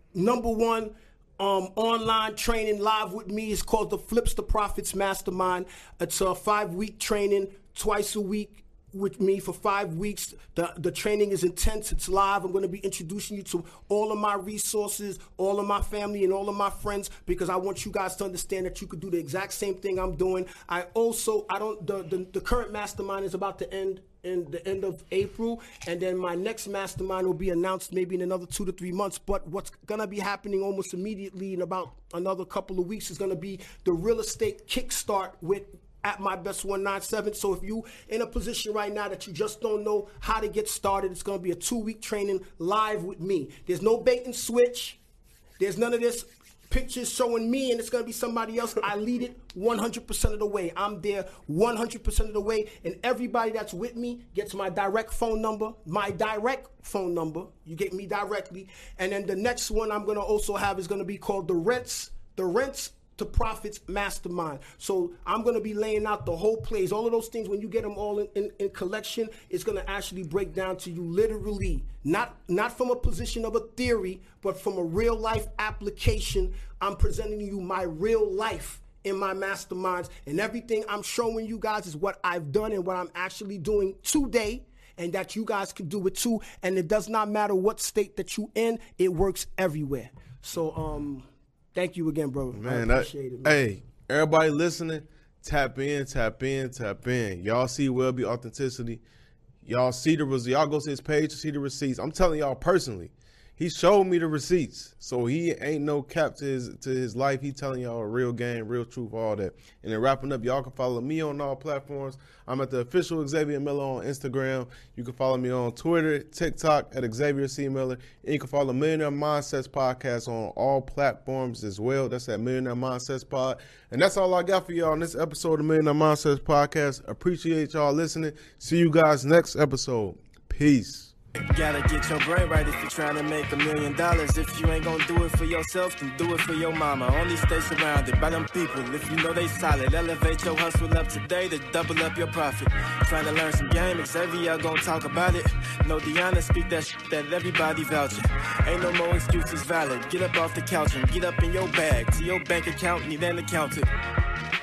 number one um, online training live with me is called the Flips to Profits Mastermind. It's a five-week training, twice a week with me for five weeks. The the training is intense. It's live. I'm going to be introducing you to all of my resources, all of my family, and all of my friends, because I want you guys to understand that you could do the exact same thing I'm doing. I also, I don't, the, the, the current mastermind is about to end in the end of April, and then my next mastermind will be announced maybe in another two to three months. But what's going to be happening almost immediately in about another couple of weeks is going to be the real estate kickstart with at My Best one ninety-seven. So if you in a position right now that you just don't know how to get started, it's going to be a two-week training live with me. There's no bait and switch. There's none of this pictures showing me and it's going to be somebody else. I lead it one hundred percent of the way. I'm there one hundred percent of the way, and everybody that's with me gets my direct phone number, my direct phone number. You get me directly. And then the next one I'm going to also have is going to be called the Rents, the Rents to Profits Mastermind. So I'm going to be laying out the whole plays. All of those things, when you get them all in, in, in collection, it's going to actually break down to you literally, not, not from a position of a theory, but from a real life application. I'm presenting you my real life in my masterminds, and everything I'm showing you guys is what I've done and what I'm actually doing today, and that you guys can do it too. And it does not matter what state that you in, it works everywhere. So, um, thank you again, bro. Man, I appreciate that, it, man. Hey, everybody listening, tap in, tap in, tap in. Y'all see Welby Authenticity. Y'all see the receipts. Y'all go to his page to see the receipts. I'm telling y'all personally, he showed me the receipts. So he ain't no cap to his to his life. He telling y'all a real game, real truth, all that. And then wrapping up, y'all can follow me on all platforms. I'm at the official Xavier Miller on Instagram. You can follow me on Twitter, TikTok at Xavier C. Miller. And you can follow Millionaire Mindsets Podcast on all platforms as well. That's at Millionaire Mindsets Pod. And that's all I got for y'all on this episode of Millionaire Mindsets Podcast. Appreciate y'all listening. See you guys next episode. Peace. Gotta get your brain right if you're trying to make a million dollars. If you ain't gonna do it for yourself, then do it for your mama. Only stay surrounded by them people if you know they solid. Elevate your hustle up today to double up your profit. Trying to learn some game, Xavier gonna talk about it. No Deanna, speak that shit that everybody vouching. Ain't no more excuses valid. Get up off the couch and get up in your bag. To your bank account, need an accountant.